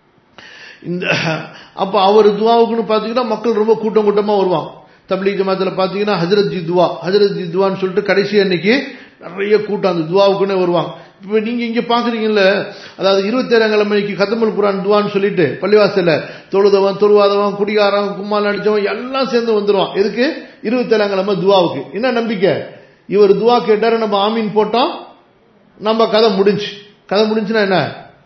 Speaker 1: இந்த அப்ப அவர் துஆவுக்குன்னு பாத்தீங்கன்னா மக்கள் ரொம்ப கூட்டமா வருவாங்க. தப்லீக் ஜமாத்துல பாத்தீங்கன்னா ஹஜ்ரத் ஜி துவான்னு சொல்லிட்டு கடைசி அன்னைக்கு நிறைய கூட்டம் அந்த துவாவுக்குன்னே வருவாங்க. இப்ப நீங்க இங்க பாக்குறீங்கல்ல, அதாவது 27ஆம் கிழமைக்கு கதமுல் குர்ஆன் துவான்னு சொல்லிட்டு பள்ளிவாசல்ல தொழுதவன், தொழுவாதவன், குடிகாரன், கும்மால் அடிச்சவன் எல்லாம் சேர்ந்து வந்துருவான். எதுக்கு? 27ஆம் கிழமை துவாவுக்கு. என்ன நம்பிக்கை? இவர் துவா கேட்டாரு, நம்ம ஆமீன் போட்டோம், நம்ம கதை முடிஞ்சுன்னா என்ன,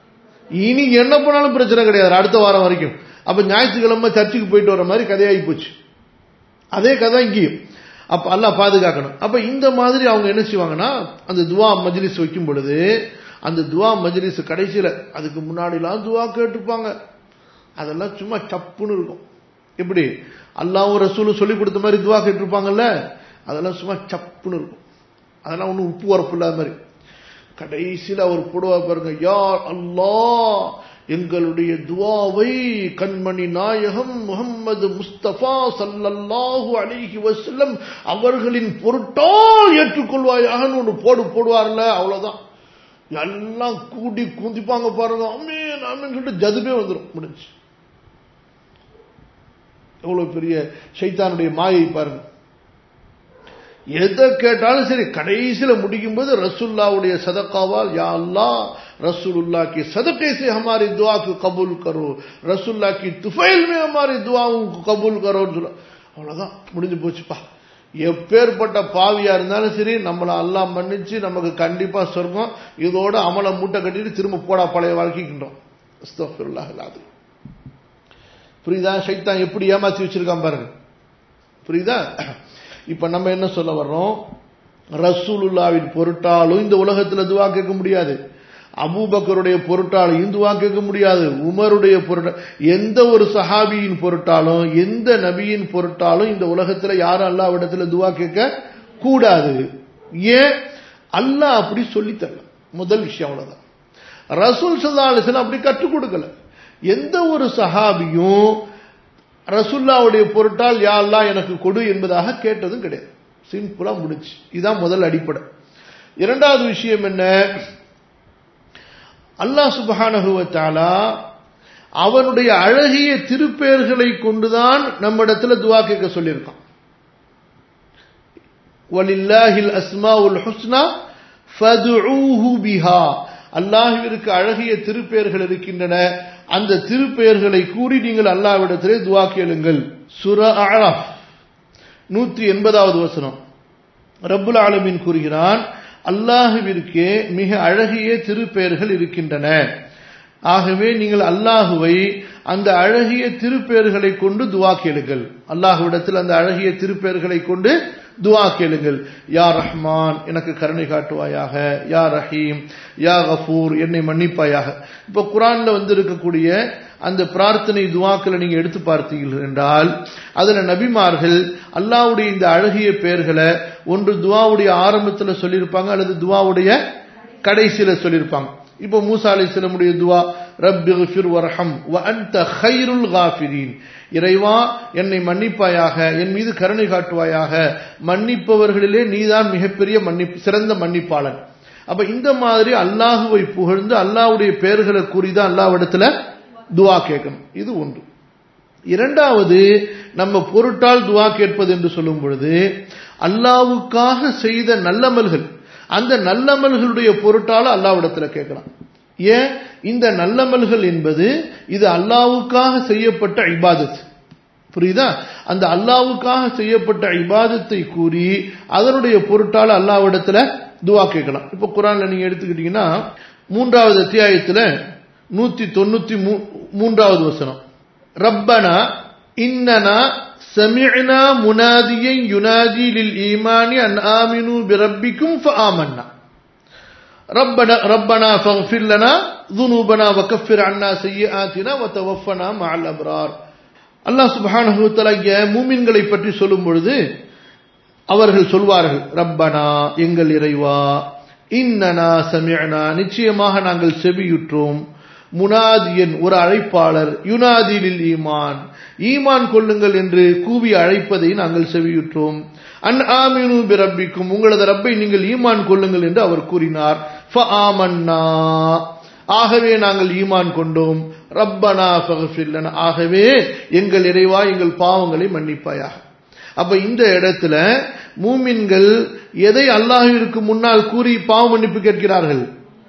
Speaker 1: இனி என்ன பண்ணாலும் பிரச்சனை கிடையாது அடுத்த வாரம் வரைக்கும். அப்ப ஞாயிற்றுக்கிழமை சர்ச்சுக்கு போயிட்டு வர மாதிரி கதையாகி போச்சு. அதே கதை இங்கேயும். அப்ப அல்லாஹ் பாதுகாக்கணும். அப்ப இந்த மாதிரி அவங்க என்ன செய்வாங்கன்னா, அந்த துவா மஜ்லிஸ் வைக்கும் பொழுது அந்த துவா மஜ்லிஸ் கடைசியில அதுக்கு முன்னாடிலாம் துவா கேட்டுப்பாங்க, அதெல்லாம் சும்மா சப்புன்னு இருக்கும். எப்படி அல்லாஹ்வும் ரசூலும் சொல்லி கொடுத்த மாதிரி துவா கேட்டிருப்பாங்கல்ல, அதெல்லாம் சும்மா சப்புன்னு இருக்கும். அதெல்லாம் ஒன்றும் உப்பு உரப்பு இல்லாத மாதிரி. கடைசியில அவர் போடுவா பாருங்க, யா அல்லாஹ் எங்களுடைய துஆவை கண்மணி நாயகம் முஹம்மது முஸ்தபா ஸல்லல்லாஹு அலைஹி வஸல்லம் அவர்களின் பொருட்டால் ஏற்றுக்கொள்வாயாகன்னு ஒன்று போடுவார்ல, அவ்வளவுதான். எல்லாம் கூடி குந்திப்பாங்க பாருங்க, ஆமீன் ஆமீன் சொல்லிட்டு ஜதுபே வந்துடும், முடிஞ்சு. எவ்வளவு பெரிய ஷைத்தானுடைய மாயை பாருங்க. எதை கேட்டாலும் சரி கடைசியில முடிக்கும் போது ரசூலுல்லாஹ்வுடைய சதகாவால் யா அல்லாஹ் रसूलुल्लाह के सदक़े से हमारी दुआ को कबूल करो, रसूलुल्लाह की तुफैल में हमारी दुआओं को कबूल करो. அவ்வளவுதான், முடிஞ்சு போச்சுப்பா. எப்பேற்பட்ட பாவியா இருந்தாலும் சரி நம்மள அல்லாஹ் மன்னிச்சு நமக்கு கண்டிப்பா சொர்க்கம், இதோட அமல மூட்டை கட்டிட்டு திரும்ப போடா பழைய வாழ்க்கைக்குன்றோம். அஸ்தக்ஃபிருல்லாஹ் அல்-அஸீம். புரியுதா? ஷைத்தான் எப்படி ஏமாத்தி வச்சிருக்கான் பாருங்க. புரியுதா? இப்ப நம்ம என்ன சொல்ல வர்றோம்? ரசூலுல்லாவின் பொருட்டாலும் இந்த உலகத்துல துவா கேட்க முடியாது, அபூபக்கருடைய பொருட்டாலும் துவா கேட்க முடியாது, உமருடைய பொருட்டால், எந்த ஒரு சஹாபியின் பொருட்டாலும் எந்த நபியின் பொருட்டாலும் இந்த உலகத்துல யாரும் அல்லாஹ்விடத்துல துவா கேட்க கூடாது. ஏன்? அல்லாஹ் அப்படி சொல்லி தரல. முதல் விஷயம் அவ்வளவுதான். ரசூல் ஸல்லல்லாஹு அலைஹி வஸல்லம் அப்படி கற்றுக் கொடுக்கல. எந்த ஒரு சஹாபியும் ரசூலுல்லாஹ்வுடைய பொருட்டால் யா அல்லாஹ் எனக்கு கொடு என்பதாக கேட்டதும் கிடையாது. சிம்பிளா முடிச்சு. இதுதான் முதல் அடிப்படை. இரண்டாவது விஷயம் என்ன? அல்லாஹ் சுப்ஹானஹு வ தஆலா அவனுடைய அழகிய திருப்பெயர்களை கொண்டுதான் நம்மிடத்துல துஆ கேட்க சொல்லியிருக்கான். வலில்லாஹில் அஸ்மாஉல் ஹுஸ்னா ஃபதுஊஹு பிஹா. அல்லாஹ்விற்கு அழகிய திருப்பெயர்கள் இருக்கின்றன, அந்த திருப்பெயர்களை கூறி நீங்கள் அல்லாஹ்விடத்திலே துஆ கேளுங்கள். சூரா அஅராஃப் 180வது வசனம். ரப்புல் ஆலமீன் கூறுகிறான், அல்லாஹ்விற்கே மிக அழகிய திருப்பெயர்கள் இருக்கின்றன, ஆகவே நீங்கள் அல்லாஹுவை அந்த அழகிய திருப்பெயர்களை கொண்டு துஆ கேளுங்கள். அல்லாஹ்விடத்தில் அந்த அழகிய திருப்பெயர்களை கொண்டு துஆ கேளுங்கள். யா ரஹ்மான் எனக்கு கருணை காட்டுவாயாக, யா ரஹீம் யா கஃபூர் என்னை மன்னிப்பாயாக. இப்போ குர்ஆன்ல இருக்கக்கூடிய அந்த பிரார்த்தனை துஆக்களை நீங்க எடுத்து பார்த்தீர்கள் என்றால் அதுல நபிமார்கள் அல்லாஹ்வுடைய இந்த அழகிய பெயர்களை ஒன்று துஆவுடைய ஆரம்பத்தில் சொல்லியிருப்பாங்க அல்லது துஆவுடைய கடைசியில சொல்லியிருப்பாங்க. இப்போ மூசா அலைஹிஸ்ஸலாமுடைய துஆ ரப்பிக்ஃபிர் வர்ஹம் வ அன்த கைருல் காஃபிரீன், இறைவா என்னை மன்னிப்பாயாக, என் மீது கருணை காட்டுவாயாக, மன்னிப்பவர்களிலே நீதான் மிகப்பெரிய சிறந்த மன்னிப்பாளன். அப்ப இந்த மாதிரி அல்லாஹுவை புகழ்ந்து அல்லாஹ்வுடைய பெயர்களை கூறிதான் அல்லாஹ்விடத்துல துஆ கேட்கணும். இது ஒன்று. இரண்டாவது, நம்ம பொருட்டால் துஆ கேட்பது என்று சொல்லும் பொழுது அல்லாஹ்வுக்காக செய்த நல்லமல்கள், அந்த நல்லமல்களுடைய பொருட்டால அல்லாஹ்விடத்துல கேட்கலாம். ஏன்? இந்த நல்லமல்கள் என்பது இது அல்லாஹ்வுக்காக செய்யப்பட்ட இபாதத். புரியுதா? அந்த அல்லாஹ்வுக்காக செய்யப்பட்ட இபாதத்தை கூறி அதனுடைய பொருட்டால அல்லாஹ்விடத்துல துஆ கேட்கலாம். இப்ப குர்ஆன்ல நீங்க எடுத்துக்கிட்டீங்கன்னா 3வது அத்தியாயத்துல 193வது வசனம், ரப்பனா இன்னனா சமிஅனா முனாதியன் யுனாதி லில் ஈமானி அன் ஆமினு பிரப்பிக்கும் ஃபஆமன்னா ரப்பனா ஃபக்ஃபிர் லனா ذுனூபனா வகஃபிர் அன்னா சய்யிஆத்தினா வதவஃபனா மஅல் அப்ரார். அல்லாஹ் சுப்ஹானஹு வ தஆலா மூமின்களை பற்றி சொல்லும் பொழுது அவர்கள் சொல்வார்கள், ரப்பனா எங்கள் இறைவா, இன்னனா சமிஅனா நிச்சயமாக நாங்கள் செவியுற்றோம், முனாதியன் ஒரு அழைப்பாளர், யுனாதி லில் ஈமான் ஈமான் கொள்ளுங்கள் என்று கூவி அழைப்பதை நாங்கள் செவியுற்றோம், அன் ஆமினு பிரப்பிக்கும் உங்களது ரப்பை நீங்கள் ஈமான் கொள்ளுங்கள் என்று அவர் கூறினார், ஃபஆமன்னா ஆகவே நாங்கள் ஈமான் கொண்டோம், ரப்பனா ஃபக்ஃபிர் லனா ஆகவே எங்கள் இறைவா எங்கள் பாவங்களை மன்னிப்பாயாக. அப்ப இந்த இடத்துல மூமின்கள் எதை அல்லாஹ்விற்கு முன்னால் கூறி பாவ மன்னிப்பு கேட்கிறார்கள்?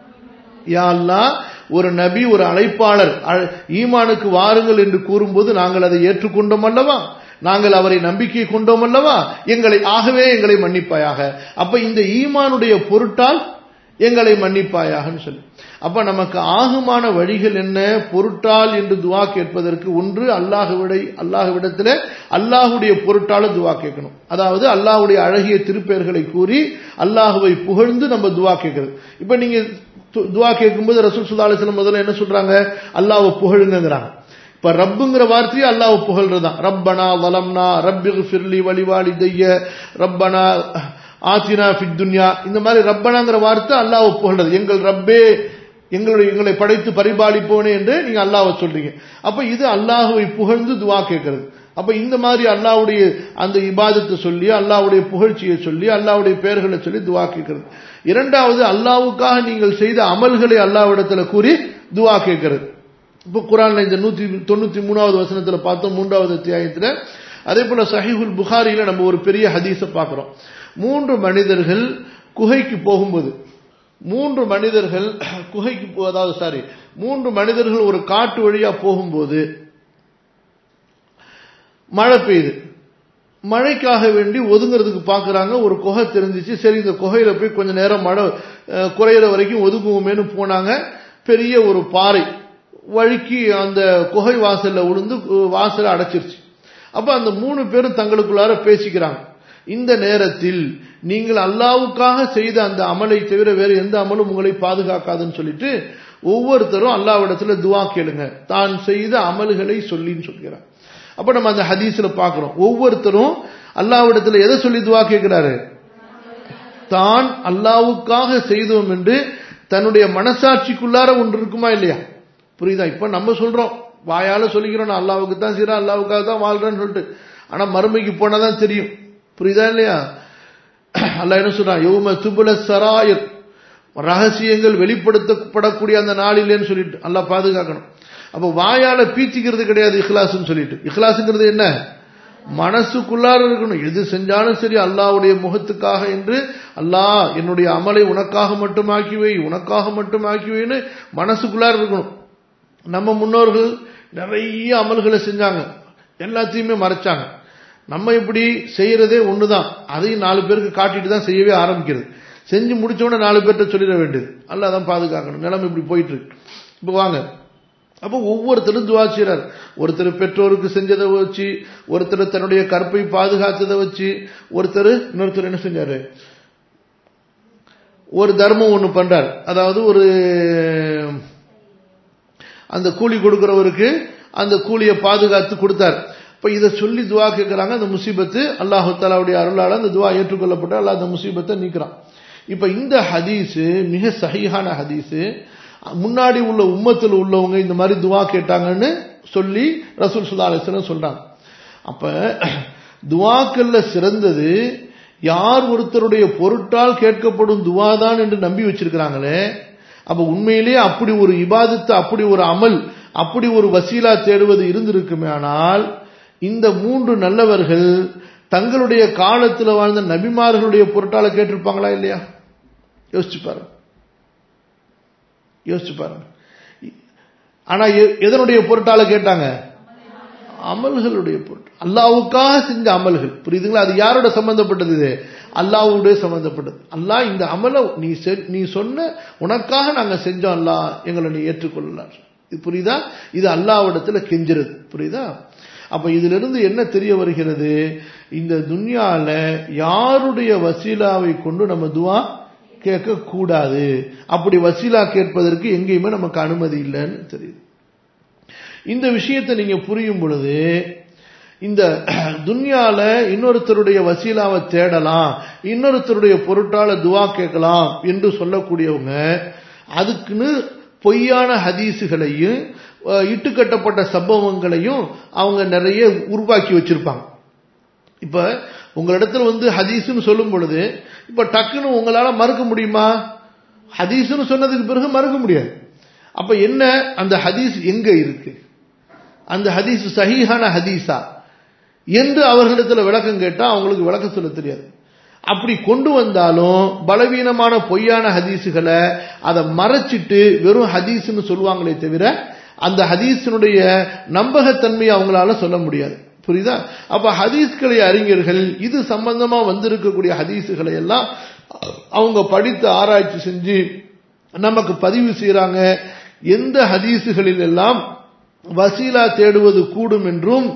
Speaker 1: யா அல்லாஹ், ஒரு நபி ஒரு அழைப்பாளர் ஈமானுக்கு வாருங்கள் என்று கூறும்போது நாங்கள் அதை ஏற்றுக்கொண்டோம் அல்லவா, நாங்கள் அவரை நம்பிக்கை கொண்டோம் அல்லவா, ஆகவே எங்களை மன்னிப்பாயாக. அப்ப இந்த ஈமானுடைய பொருட்டால் எங்களை மன்னிப்பாயாகன்னு சொல்லி, அப்ப நமக்கு ஆகுமான வழிகள் என்ன? பொருட்டால் என்று துஆ கேட்பதற்கு ஒன்று அல்லாஹ்விடத்துல அல்லாஹ்வுடைய பொருட்டால துஆ கேட்கணும். அதாவது அல்லாஹ்வுடைய அழகிய திருப்பெயர்களை கூறி அல்லாஹ்வை புகழ்ந்து நம்ம துஆ கேட்கிறது. இப்ப நீங்க துஆ கேட்கும்போது ரசூல் ஸல்லல்லாஹு அலைஹி வஸல்லம் முதல்ல என்ன சொல்றாங்க? அல்லாஹ்வை புகழுங்கங்கறாங்க. இப்ப ரப்புங்கிற வார்த்தையை அல்லாஹ்வை புகழ்றதுதான். ரப்பனா வலம்னா ரப்பிக்ஃபிர்லி வலிவாலிதைய ரப்பனா ஆத்தினா ஃபித் துன்யா, இந்த மாதிரி ரப்பனாங்கிற வார்த்தை அல்லாஹ்வை புகழ்றது. எங்கள் ரப்பே, எங்களை படைத்து பரிபாலிப்போனே என்று நீங்க அல்லாஹ்வை சொல்றீங்க. அப்ப இது அல்லாஹ்வை புகழ்ந்து துஆ கேட்கிறது. அப்ப இந்த மாதிரி அல்லாஹ்வுடைய அந்த இபாதத்தை சொல்லி அல்லாஹ்வுடைய புகழ்ச்சியை சொல்லி அல்லாஹ்வுடைய பெயர்களை சொல்லி துஆ கேட்கிறது. இரண்டாவது, அல்லாஹ்வுக்காக நீங்கள் செய்த அமல்களை அல்லாஹ்விடத்துல கூறி துஆ கேட்கிறது. இப்போ குர்ஆன்ல இந்த 193வது வசனத்துல பார்த்தோம் 3வது அத்தியாயத்துல. அதே போல சஹீஹுல் புகாரியில நம்ம ஒரு பெரிய ஹதீஸை பார்க்கிறோம். 3 மனிதர்கள் குகைக்கு போகும்போது மூன்று மனிதர்கள் குகைக்கு மூன்று மனிதர்கள் ஒரு காட்டு வழியா போகும்போது மழை பெய்யுது. மழைக்காக வேண்டி ஒதுங்கிறதுக்கு பாக்குறாங்க. ஒரு குகை தெரிஞ்சிச்சு. சரி, இந்த குகையில போய் கொஞ்ச நேரம் மழை குறையிற வரைக்கும் ஒதுங்குவோமேனு போனாங்க. பெரிய ஒரு பாறை வழுக்கி அந்த குகை வாசல்ல விழுந்து வாசலை அடைச்சிருச்சு. அப்ப அந்த மூணு பேரும் தங்களுக்குள்ளார பேசிக்கிறாங்க, இந்த நேரத்தில் நீங்கள் அல்லாஹ்வுக்காக செய்த அந்த அமலை தவிர வேறு எந்த அமலும் உங்களை பாதுகாக்காதுன்னு சொல்லிட்டு ஒவ்வொருத்தரும் அல்லாஹ்விடத்துல துஆ கேளுங்க, தான் செய்த அமல்களை சொல்லின்னு சொல்கிறார். அப்ப நம்ம அந்த ஹதீஸ்ல பாக்குறோம், ஒவ்வொருத்தரும் அல்லாஹ்விடத்துல எதை சொல்லி துஆ கேட்கிறாரு? தான் அல்லாஹ்வுக்காக செய்தோம் என்று தன்னுடைய மனசாட்சிக்குள்ளார ஒன்று இருக்குமா இல்லையா? புரியுதா? இப்ப நம்ம சொல்றோம், வாயால சொல்லிக்கிறோம், நான் அல்லாஹ்வுக்கு தான் செய்றேன், அல்லாஹ்வுக்காக தான் வாழ்றேன்னு சொல்லிட்டு. ஆனா மறுமைக்கு போனாதான் தெரியும். புரியுதா இல்லையா? அல்லாஹ் என்ன சொல்றான்? யௌம துபுல சராயிர், ரகசியங்கள் வெளிப்படுத்தப்படக்கூடிய அந்த நாளிலேன்னு சொல்லிட்டு அல்லாஹ் பாதுகாக்கணும். அப்ப வாயால பீச்சிக்கிறது கிடையாது இஹ்லாஸ்னு சொல்லிட்டு. இஹ்லாஸ்ங்கிறது என்ன? மனசுக்குள்ளார இருக்கணும். எது செஞ்சாலும் சரி அல்லாஹ்வுடைய முகத்துக்காக என்று, அல்லாஹ் என்னுடைய அமலை உனக்காக மட்டும் ஆக்கிவை, உனக்காக மட்டும் ஆக்கிவைன்னு மனசுக்குள்ளார இருக்கணும். நம்ம முன்னோர்கள் நிறைய அமல்களை செஞ்சாங்க, எல்லாத்தையுமே மறைச்சாங்க. நம்ம இப்படி செய்யறதே ஒண்ணுதான், அதையும் 4 பேருக்கு காட்டிட்டு தான் செய்யவே ஆரம்பிக்கிறது. செஞ்சு முடிச்சோட 4 பேர்ட்ட சொல்லிட வேண்டியது. அல்லாஹ் தான் பாதுகாக்கணும். நிலைமை இப்படி போயிட்டு இருக்கு. இப்ப வாங்க, அப்ப ஒவ்வொருத்தரும் துஆ செய்றார். ஒருத்தர் பெற்றோருக்கு செஞ்சதை வச்சு, ஒருத்தர் தன்னுடைய கற்பை பாதுகாத்ததை வச்சு, இன்னொருத்தர் என்ன செஞ்சாரு? ஒரு தர்மம் ஒண்ணு பண்றார். அதாவது ஒரு அந்த கூலி கொடுக்கிறவருக்கு அந்த கூலியை பாதுகாத்து கொடுத்தார். இப்ப இதை சொல்லி துஆ கேட்கிறாங்க. அந்த முசீபத்து அல்லாஹ் தஆலாவுடைய அருளால அந்த துஆ ஏற்றுக்கொள்ளப்பட்டு அல்லாஹ் அந்த முசீபத்தை நீக்கிறான். இப்ப இந்த ஹதீஸ் மிக சஹீஹான ஹதீஸ். முன்னாடி உள்ள உம்மத்தில் உள்ளவங்க இந்த மாதிரி துஆ கேட்டாங்கன்னு சொல்லி ரசூல் ஸல்லல்லாஹு அலைஹி வஸல்லம் சொல்றாங்க. அப்ப துஆக்கள்ல சிறந்தது யார் ஒருத்தருடைய பொருட்டால் கேட்கப்படும் துஆ தான் என்று நம்பி வச்சிருக்கிறாங்களே, அப்ப உண்மையிலேயே அப்படி ஒரு இபாதத்து, அப்படி ஒரு அமல், அப்படி ஒரு வசீலா தேடுவது இருந்திருக்குமே. ஆனால் இந்த 3 நல்லவர்கள் தங்களுடைய காலத்தில் வாழ்ந்த நபிமார்களுடைய பொருட்டால கேட்டிருப்பாங்களா இல்லையா? யோசிச்சு பாருங்க. ஆனா எதனுடைய பொருட்டால கேட்டாங்க? அமல்களுடைய பொருட்டு, அல்லாஹ்வுக்காக செஞ்ச அமல்கள். புரியுதுங்களா? அது யாரோட சம்பந்தப்பட்டது? இது அல்லாஹ்வுடைய சம்பந்தப்பட்டது. அல்லாஹ் இந்த அமலை நீ சொன்ன உனக்காக நாங்க செஞ்சோம், அல்லாஹ் எங்களை நீ ஏற்றுக்கொள்ளலாம். இது புரியுதா? இது அல்லாஹ்விடத்துல கெஞ்சுறது. புரியுதா? அப்ப இதுல இருந்து என்ன தெரிய வருகிறது? இந்த துன்யால யாருடைய வசீலாவை கொண்டு நம்ம துஆ கேட்க கூடாது. அப்படி வசீலா கேட்பதற்கு எங்கேயுமே நமக்கு அனுமதி இல்லைன்னு தெரியுது. இந்த விஷயத்தை நீங்க புரியும் பொழுது இந்த துன்யால இன்னொருத்தருடைய வசீலாவை தேடலாம், இன்னொருத்தருடைய பொருட்டால துஆ கேட்கலாம் என்று சொல்லக்கூடியவங்க அதுக்குன்னு பொய்யான ஹதீஸுகளையும் இட்டுக்கட்டப்பட்ட சம்பவங்களையும் அவங்க நிறைய உருவாக்கி வச்சிருப்பாங்க. இப்ப உங்களிடத்துல ஹதீஸ்னு சொல்லும் பொழுது இப்ப டக்குன்னு உங்களால மறுக்க முடியுமா? ஹதீஸ்னு சொன்னதுக்கு பிறகு மறுக்க முடியாது. அப்ப என்ன, அந்த ஹதீஸ் எங்க இருக்கு, அந்த ஹதீஸ் சஹீஹான ஹதீஸா என்று அவர்களிடத்துல விளக்கம் கேட்டா அவங்களுக்கு விளக்கம் சொல்ல தெரியாது. அப்படி கொண்டு வந்தாலும் பலவீனமான பொய்யான ஹதீஸுகளை அதை மறைச்சிட்டு வெறும் ஹதீஸ்னு சொல்லுவாங்களே தவிர அந்த ஹதீஸினுடைய நம்பகத்தன்மையை அவங்களால சொல்ல முடியாது. புரியுதா? அப்ப ஹதீஸ்களை அறிஞர்கள் இது சம்பந்தமா வந்திருக்கக்கூடிய ஹதீஸுகளை எல்லாம் அவங்க படித்து ஆராய்ச்சி செஞ்சு நமக்கு பதிவு செய்யறாங்க. எந்த ஹதீஸுகளில் எல்லாம் வசீலா தேடுவது கூடும் என்றும்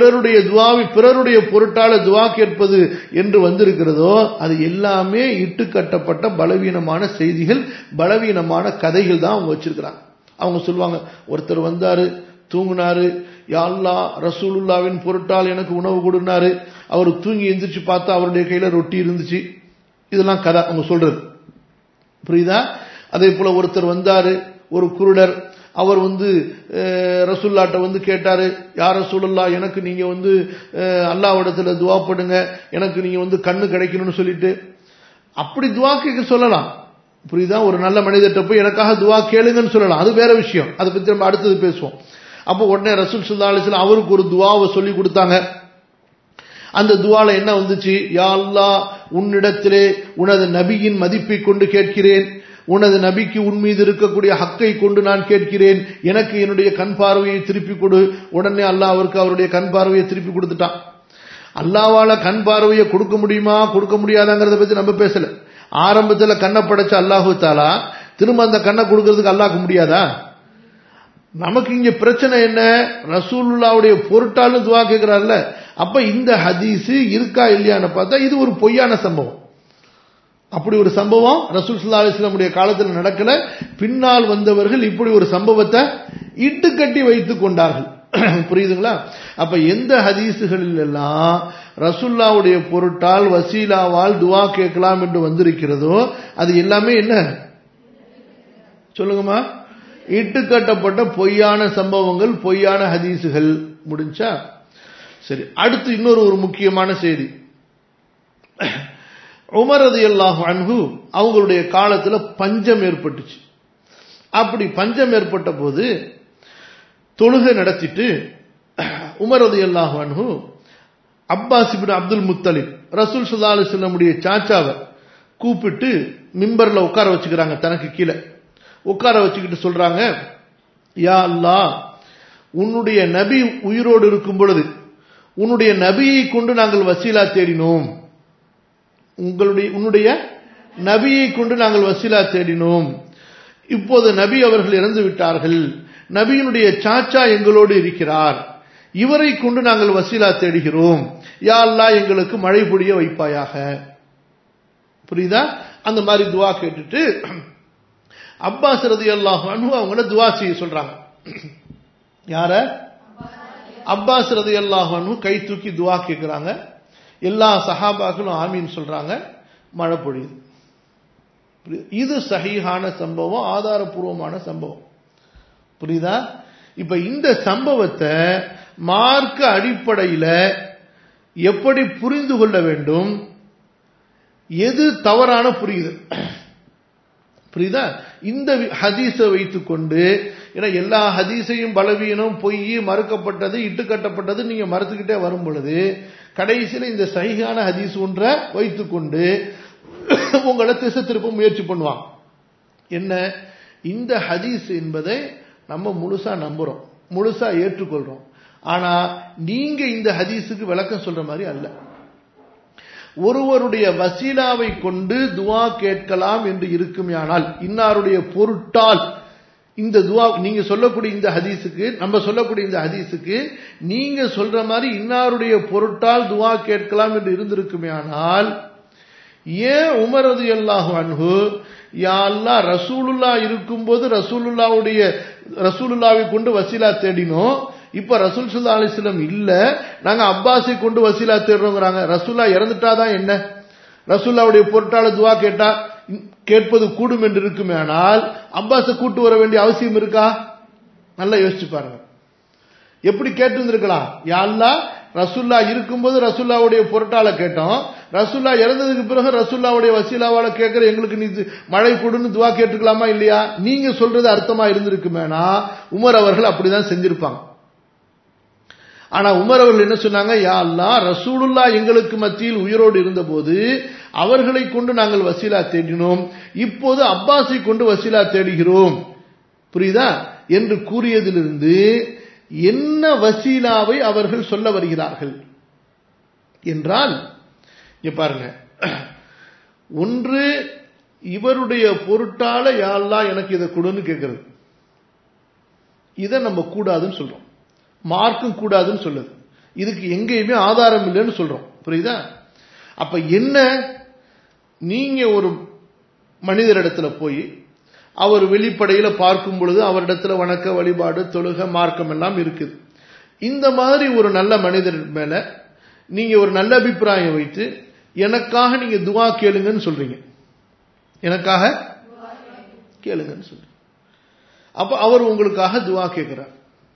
Speaker 1: பிறருடைய பொருட்டால துஆ கேட்பது என்று வந்திருக்கிறதோ அது எல்லாமே இட்டுக்கட்டப்பட்ட பலவீனமான செய்திகள், பலவீனமான கதைகள் தான் அவங்க வச்சிருக்கிறாங்க. அவங்க சொல்லுவாங்க, ஒருத்தர் வந்தாரு, தூங்கினாரு, யா அல்லாஹ் ரசூலுல்லாவின் பொருட்டால் எனக்கு உணவு கொடுனாரு, அவர் தூங்கி எந்திரிச்சு பார்த்தா அவருடைய கையில ரொட்டி இருந்துச்சு. இதெல்லாம் கதை அவங்க சொல்றது. புரியுதா? அதே போல ஒருத்தர் வந்தாரு, ஒரு குருடர், அவர் ரசூலுல்லாஹ்ட்ட கேட்டாரு, யா ரசூலுல்லாஹ் எனக்கு நீங்க அல்லாஹ்விடத்துல துஆ பண்ணுங்க, எனக்கு நீங்க கண்ணு கிடைக்கணும்னு சொல்லிட்டு அப்படி துஆ கேட்க சொல்லலாம். புரியுதா? ஒரு நல்ல மனிதர்கிட்ட போய் எனக்காக துஆ கேளுங்கன்னு சொல்லலாம், அது வேற விஷயம். அதை பத்தி நம்ம அடுத்தது பேசுவோம். அப்போ உடனே ரசூல் ஸல்லல்லாஹு அலைஹி வஸல்லம் அவருக்கு ஒரு துஆவை சொல்லி கொடுத்தாங்க. அந்த துஆல என்ன வந்துச்சு? யா அல்லாஹ் உன்னிடத்திலே உனது நபியின் மதிப்பை கொண்டு கேட்கிறேன், உனது நபிக்கு உன் மீது இருக்கக்கூடிய ஹக்கை கொண்டு நான் கேட்கிறேன், எனக்கு என்னுடைய கண் பார்வையை திருப்பி கொடு. உடனே அல்லாஹ் அவருக்கு அவருடைய கண் பார்வையை திருப்பி கொடுத்துட்டான். அல்லாஹ்வால கண் பார்வையை கொடுக்க முடியுமா கொடுக்க முடியாதாங்கிறத பத்தி நம்ம பேசல. ஆரம்பத்துல கண்ணை படைச்ச அல்லாஹு தஆலா திரும்ப அந்த கண்ணை கொடுக்கறதுக்கு அல்லாஹ்க்கு முடியாதா? நமக்கு இங்க பிரச்சனை என்ன? ரசூலுல்லாஹ்வுடைய பொருட்டாலும் துஆ கேட்கிறார்ல. அப்ப இந்த ஹதீஸ் இருக்கா இல்லையான்னு பார்த்தா இது ஒரு பொய்யான சம்பவம். அப்படி ஒரு சம்பவம் ரசூல் ஸல்லல்லாஹு அலைஹி வஸல்லம் உடைய காலத்தில் நடக்கல. பின்னால் வந்தவர்கள் இப்படி ஒரு சம்பவத்தை இட்டுக்கட்டி வைத்துக் கொண்டார்கள். புரியுதுங்களா? அப்ப எந்த ஹதீசுகளில் எல்லாம் ரசூலுல்லாஹ்வுடைய பொருட்டால் வசீலாவால் துஆ கேட்கலாம் என்று வந்திருக்கிறதோ அது எல்லாமே என்ன சொல்லுங்கம்மா? இட்டுக்கட்டப்பட்ட பொய்யான சம்பவங்கள், பொய்யான ஹதீசுகள். முடிஞ்சா சரி. அடுத்து இன்னொரு ஒரு முக்கியமான செய்தி. உமர் ரலியல்லாஹு அன்ஹு அவங்களுடைய காலத்துல பஞ்சம் ஏற்பட்டுச்சு. அப்படி பஞ்சம் ஏற்பட்ட போது தொழுகை நடத்திட்டு உமர் ரலியல்லாஹு அன்ஹு அப்பாஸ் இப்னு அப்துல் முத்தலிப் ரசூல் ஸல்லல்லாஹு அலைஹி வஸல்லம் உடைய சாச்சாவை கூப்பிட்டு மிம்பர்ல உட்கார வச்சுக்கிறாங்க. தனக்கு கீழே உட்கார வச்சுக்கிட்டு சொல்றாங்க, யா அல்லாஹ், உன்னுடைய நபி உயிரோடு இருக்கும் பொழுது உன்னுடைய நபியை கொண்டு நாங்கள் வசீலா தேடினோம். உன்னுடைய நபியை கொண்டு நாங்கள் வசீலா தேடினோம். இப்போது நபி அவர்கள் இறந்து விட்டார்கள். நபியினுடைய சாச்சா எங்களோடு இருக்கிறார். இவரை கொண்டு நாங்கள் வசீலா தேடுகிறோம். யா அல்லாஹ், எங்களுக்கு மழை பொழிய வைப்பாயாக. புரியுதா? அந்த மாதிரி துஆ கேட்டுட்டு அப்பாஸ் ரலியல்லாஹு அன்ஹு அவங்கள துஆ செய்ய சொல்றாங்க. யார? அப்பாஸ் ரலியல்லாஹு அன்ஹு கை தூக்கி துஆ கேட்கிறாங்க. எல்லா சஹாபாக்களும் ஆமீன் சொல்றாங்க. மழை பொழியுது. இது சஹீஹான சம்பவம், ஆதாரபூர்வமான சம்பவம். புரியுதா? இப்ப இந்த சம்பவத்தை மார்க்க அடிப்படையில எப்படி புரிந்து கொள்ள வேண்டும், எது தவறான புரியுது? புரியுதா? இந்த ஹதீஸை வைத்துக்கொண்டு, ஏன்னா எல்லா ஹதீஸையும் பலவீனம், பொய், மறுக்கப்பட்டது, இட்டுக்கட்டப்பட்டது நீங்க மறுத்துக்கிட்டே வரும் பொழுது கடைசியில் இந்த சஹீஹான ஹதீஸ் ஒன்றை வைத்துக்கொண்டு உங்களை திசை திருப்ப முயற்சி பண்ணுவாங்க. என்ன? இந்த ஹதீஸ் என்பதை நம்ம முழுசா நம்புறோம், முழுசா ஏற்றுக்கொள்றோம். ஆனா நீங்க இந்த ஹதீஸுக்கு விளக்கம் சொல்ற மாதிரி அல்ல. ஒருவருடைய வசீலாவை கொண்டு துஆ கேட்கலாம் என்று இருக்குமானால், இன்னாருடைய பொருட்டால் இந்த துஆ, நீங்க சொல்லக்கூடிய இந்த ஹதீஸுக்கு, நம்ம சொல்லக்கூடிய இந்த ஹதீஸுக்கு நீங்க சொல்ற மாதிரி இன்னாருடைய பொருட்டால் துஆ கேட்கலாம் என்று இருந்திருக்குமானால், ஏன் உமர் ரலியல்லாஹு அன்ஹு யா அல்லாஹ் ரசூலுல்லாஹ் இருக்கும்போது ரசூலுல்லாவை கொண்டு வசீலா தேடினோம், இப்ப ரசூல் ஸல்லல்லாஹு அலைஹி வஸல்லம் இல்ல, நாங்க அப்பாஸை கொண்டு வசீலா தேடுறோம்ங்கறாங்க. ரசூலா இறந்துட்டாதான் என்ன? ரசூலுல்லாவுடைய பொருட்டால துஆ கேட்டா கேட்பது கூடும் என்று இருக்குமானால் அப்பாஸை கூட்டு வர வேண்டிய அவசியம் இருக்கா? நல்லா யோசிச்சு பாருங்க. எப்படி கேட்டு இருந்திருக்கலாம்? யா அல்லாஹ், ரசூல்லா இருக்கும்போது ரசூல்லாவுடைய பொருட்டால கேட்டோம், ரசூல்லா இறந்ததுக்கு பிறகு ரசூல்லாவுடைய வசீலாவால கேட்கிற எங்களுக்கு நீ மழை கொடுன்னு துஆ கேட்டுக்கலாமா இல்லையா? நீங்க சொல்றது அர்த்தமா இருந்திருக்குமேனா உமர் அவர்கள் அப்படிதான் செஞ்சிருப்பாங்க. ஆனா உமர் அவர்கள் என்ன சொன்னாங்க? யா அல்லாஹ், ரசூலுல்லா எங்களுக்கு மத்தியில் உயிரோடு இருந்தபோது அவர்களை கொண்டு நாங்கள் வசீலா தேடினோம், இப்போது அப்பாஸை கொண்டு வசீலா தேடுகிறோம். புரியுதா? என்று கூறியதிலிருந்து என்ன வசீலாவை அவர்கள் சொல்ல வருகிறார்கள் என்றால், இங்க பாருங்க, ஒன்று இவருடைய பொருட்டால யா அல்லாஹ் எனக்கு இதை கொடுன்னு கேட்கிறது, இதை நம்ம கூடாதுன்னு சொல்றோம். மார்க்கும் கூடாதுன்னு சொல்லுது. இதுக்கு எங்கேயுமே ஆதாரம் இல்லைன்னு சொல்றோம். புரியுதா? அப்ப என்ன, நீங்க ஒரு மனிதரிடத்துல போய் அவர் வெளிப்படையில பார்க்கும் பொழுது அவரிடத்துல வணக்க வழிபாடு தொழுகை மார்க்கம் எல்லாம் இருக்குது. இந்த மாதிரி ஒரு நல்ல மனிதர் மேல நீங்க ஒரு நல்ல அபிப்பிராயம் வைத்து எனக்காக நீங்க துஆ கேளுங்கன்னு சொல்றீங்க, எனக்காக கேளுங்கன்னு சொல்றீங்க. அப்ப அவர் உங்களுக்காக துஆ கேட்கிறார்.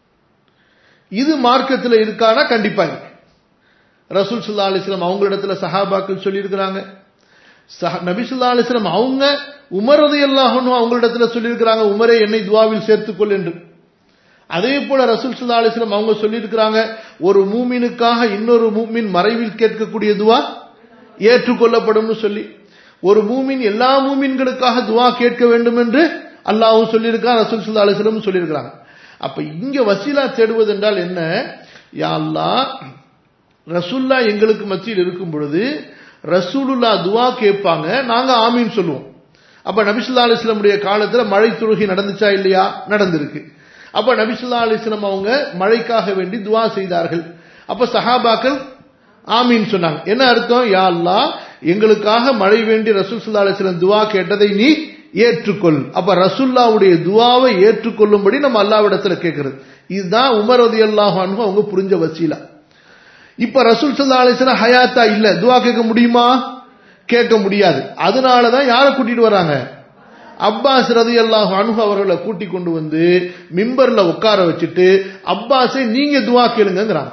Speaker 1: இது மார்க்கத்தில் இருக்கானா? கண்டிப்பா இருக்கு. ரசூல் ஸல்லல்லாஹு அலைஹி வஸல்லம் அவங்களிடத்துல சஹாபாக்கள் சொல்லி இருக்கிறாங்க. நபி ஸல்லல்லாஹு அலைஹி வஸல்லம் அவங்க உமர் ரலியல்லாஹு அன்ஹு அவங்களிடத்துல சொல்லி இருக்கிறாங்க, உமரே என்னை துஆவில் சேர்த்துக்கொள் என்று. அதே போல ரசூல் ஸல்லல்லாஹு அலைஹி வஸல்லம் அவங்க சொல்லி இருக்கிறாங்க, ஒரு மூமினுக்காக இன்னொரு மூமின் மறைவில் கேட்கக்கூடிய துஆ ஏற்றுக்கொள்ளப்படும்னு சொல்லி. ஒரு மூமின் எல்லா மூமின்களுக்காக துஆ கேட்க வேண்டும் என்று அல்லாஹ் சொல்லியிருக்கான், ரசூல் ஸல்லல்லாஹு அலைஹி வஸல்லம் சொல்லியிருக்காங்க. அப்ப இங்க வசீலா தேடுவது என்றால் என்ன? யா அல்லாஹ், ரசூலுல்லாஹ் எங்களுக்கு மத்தியில் இருக்கும் பொழுது ரசூலுல்லாஹ் துஆ கேட்பாங்க, நாங்க ஆமீன் சொல்லுவோம். அப்ப நபி ஸல்லல்லாஹு அலைஹி வஸல்லம் காலத்துல மழை தொழுகை நடந்துச்சா இல்லையா? நடந்திருக்கு. அப்ப நபி ஸல்லல்லாஹு அலைஹி வஸல்லம் அவங்க மழைக்காக வேண்டி துஆ செய்தார்கள். அப்ப சஹாபாக்கள் ஆமீன் சொன்னாங்க. என்ன அர்த்தம்? யா அல்லாஹ், எங்களுக்காக மழை வேண்டி ரசூல் ஸல்லல்லாஹு அலைஹி வஸல்லம் துஆ கேட்டதை நீ ஏற்றுக்கொள். அப்ப ரசூலுல்லாஹ்வுடைய துஆவை ஏற்றுக்கொள்ளும்படி நம்ம அல்லாஹ்விடத்துல கேட்கிறது. இதுதான் உமர் ரலியல்லாஹு அன்ஹு அவங்க புரிஞ்ச வசீலா. இப்ப ரசூல் ஸல்லல்லாஹு அலைஹி வஸல்லம் ஹயாத்தா இல்ல, துஆ கேட்க முடியுமா? கேட்க முடியாது. அதனாலதான் யாரை கூட்டிட்டு வராங்க? அப்பாஸ் ரலியல்லாஹு அன்ஹு அவர்களை கூட்டி கொண்டு வந்து மிம்பர்ல உட்கார வச்சுட்டு அப்பாஸை நீங்க துஆ கேளுங்கங்கறாங்க.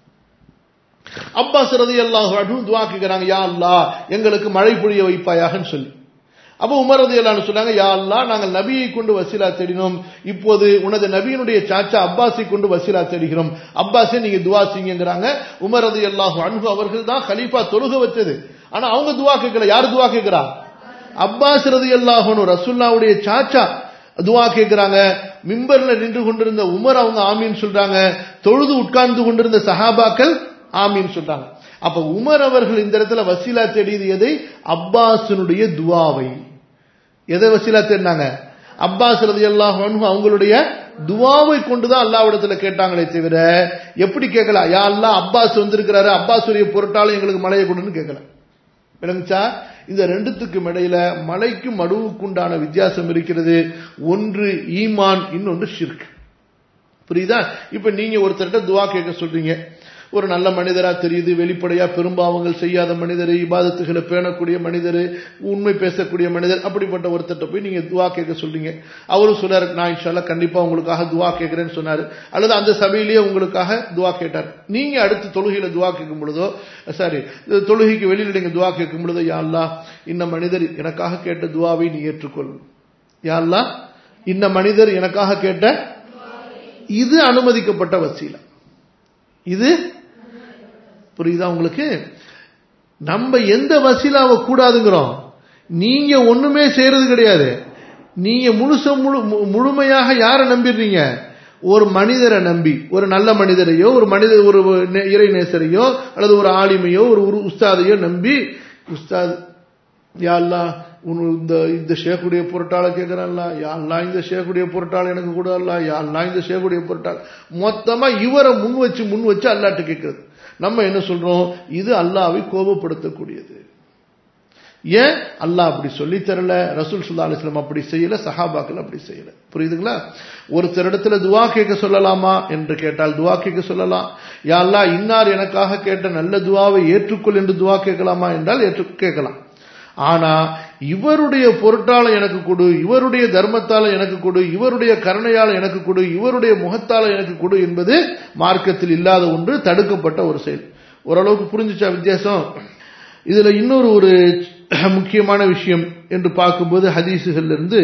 Speaker 1: அப்பாஸ் ரலியல்லாஹு அன்ஹு துஆ கேக்குறாங்க, யா அல்லாஹ் எங்களுக்கு மழை பொழிய வைப்பாயாகன்னு சொல்லி. அப்ப உமர் ரலியல்லாஹு அன்ஹு சொன்னாங்க, யா அல்லாஹ் நாங்கள் நபியை கொண்டு வசீலா தேடினோம், இப்போது உனது நபியினுடைய சாச்சா அப்பாஸை கொண்டு வசீலா தேடுகிறோம், அப்பாஸை நீங்க துஆ செய்யுங்கங்கறாங்க. உமர் ரலியல்லாஹு அன்ஹு அவர்கள் தான் கலீஃபா தொழுக வச்சது. ஆனா அவங்க துஆ கேட்கல. யார் துஆ கேட்கிறா? அப்பாஸ் ரலியல்லாஹு அன்ஹு ரசூலுல்லாஹ்வுடைய சாச்சா துஆ கேட்கறாங்க. மிம்பர்ல நின்று கொண்டிருந்த உமர் அவங்க ஆமீன் சொல்றாங்க. தொழுது உட்கார்ந்து கொண்டிருந்த சஹாபாக்கள் ஆமீன் சொல்றாங்க. அப்ப உமர் அவர்கள் இந்த இடத்துல வசீலா தேடியது எதை? அப்பாஸினுடைய துஆவை. எதை வசீலா தேடினாங்க? அப்பாஸ் ரலியல்லாஹு அன்ஹு அவங்களுடைய துஆவை கொண்டுதான் அல்லாஹ்விடத்துல கேட்டாங்களே தவிர எப்படி கேட்கல, யா அல்லாஹ் அப்பாஸ் வந்திருக்கிறாரு, அப்பாஸுடைய பொருட்டால எங்களுக்கு மழையை கொடுன்னு கேட்கல. விளங்குச்சா? இந்த ரெண்டுத்துக்கும் இடையில மலைக்கும் மடுவுக்குண்டான வித்தியாசம் இருக்கிறது. ஒன்று ஈமான், இன்னொன்று ஷிர்க். புரியுதா? இப்ப நீங்க ஒருத்தர்கிட்ட துஆ கேட்க சொல்றீங்க, ஒரு நல்ல மனிதரா தெரியுது, வெளிப்படையா பெரும்பாவங்கள் செய்யாத மனிதர், இபாதத்துகளை பேணக்கூடிய மனிதர், உண்மை பேசக்கூடிய மனிதர், அப்படிப்பட்ட ஒருத்தர்கிட்ட போய் நீங்க துஆ கேட்க சொல்றீங்க. அவரும் சொன்னாரு, நான் இன்ஷா அல்லாஹ் கண்டிப்பா உங்களுக்காக துஆ கேட்கிறேன்னு சொன்னாரு, அல்லது அந்த சபையிலேயே உங்களுக்காக துஆ கேட்டார். நீங்க அடுத்து தொழுகையில துஆ கேட்கும் பொழுதோ, சாரி தொழுகைக்கு வெளியில நீங்க துஆ கேட்கும் பொழுதோ, யா அல்லாஹ் இந்த மனிதர் எனக்காக கேட்ட துஆவை நீ ஏற்றுக்கொள், யா அல்லாஹ் இந்த மனிதர் எனக்காக கேட்ட, இது அனுமதிக்கப்பட்ட வசீலா. இது புரியுதா உங்களுக்கு? நம்ம எந்த வசீலாவை கூடாதுங்கிறோம்? நீங்க ஒண்ணுமே செய்யறது கிடையாது. நீங்க முழுமையாக யாரை நம்பிடுறீங்க? ஒரு மனிதரை நம்பி, ஒரு நல்ல மனிதரையோ, ஒரு இறை நேசரையோ, அல்லது ஒரு ஆலிமையோ, ஒரு உஸ்தாதையோ நம்பி, உஸ்தாத் யா அல்லாஹ் இந்த ஷேக்குடைய பொருட்டால கேட்கிறான்ல, யா அல்லாஹ் இந்த ஷேக்குடைய பொருட்டால் எனக்கு கூட அல்ல, யா அல்லாஹ் இந்த ஷேக்குடைய பொருட்டால், மொத்தமா இவரை முன் வச்சு அல்லாஹ்ட்ட கேட்கிறது. நம்ம என்ன சொல்றோம்? இது அல்லாஹ்வை கோபப்படுத்தக்கூடியது. ஏன்? அல்லாஹ் அப்படி சொல்லி தரல, ரசூல் ஸல்லல்லாஹு அலைஹி வஸல்லம் அப்படி செய்யல, சஹாபாக்கள் அப்படி செய்யல. புரியுதுங்களா? ஒருத்தர் இடத்துல துஆ கேட்க சொல்லலாமா என்று கேட்டால் துஆ கேட்க சொல்லலாம். யா அல்லாஹ் இன்னார் எனக்காக கேட்ட நல்ல துஆவை ஏற்றுக்கொள் என்று துஆ கேட்கலாமா என்றால் கேட்கலாம். ஆனா இவருடைய பொருட்டால எனக்கு கொடு, இவருடைய தர்மத்தால எனக்கு கொடு, இவருடைய கருணையால எனக்கு கொடு, இவருடைய முகத்தால எனக்கு கொடு என்பது மார்க்கத்தில் இல்லாத ஒன்று, தடுக்கப்பட்ட ஒரு செயல். ஓரளவுக்கு புரிஞ்சுச்சா வித்தியாசம்? இதுல இன்னொரு ஒரு முக்கியமான விஷயம் என்று பார்க்கும்போது, ஹதீசுகள்ல இருந்து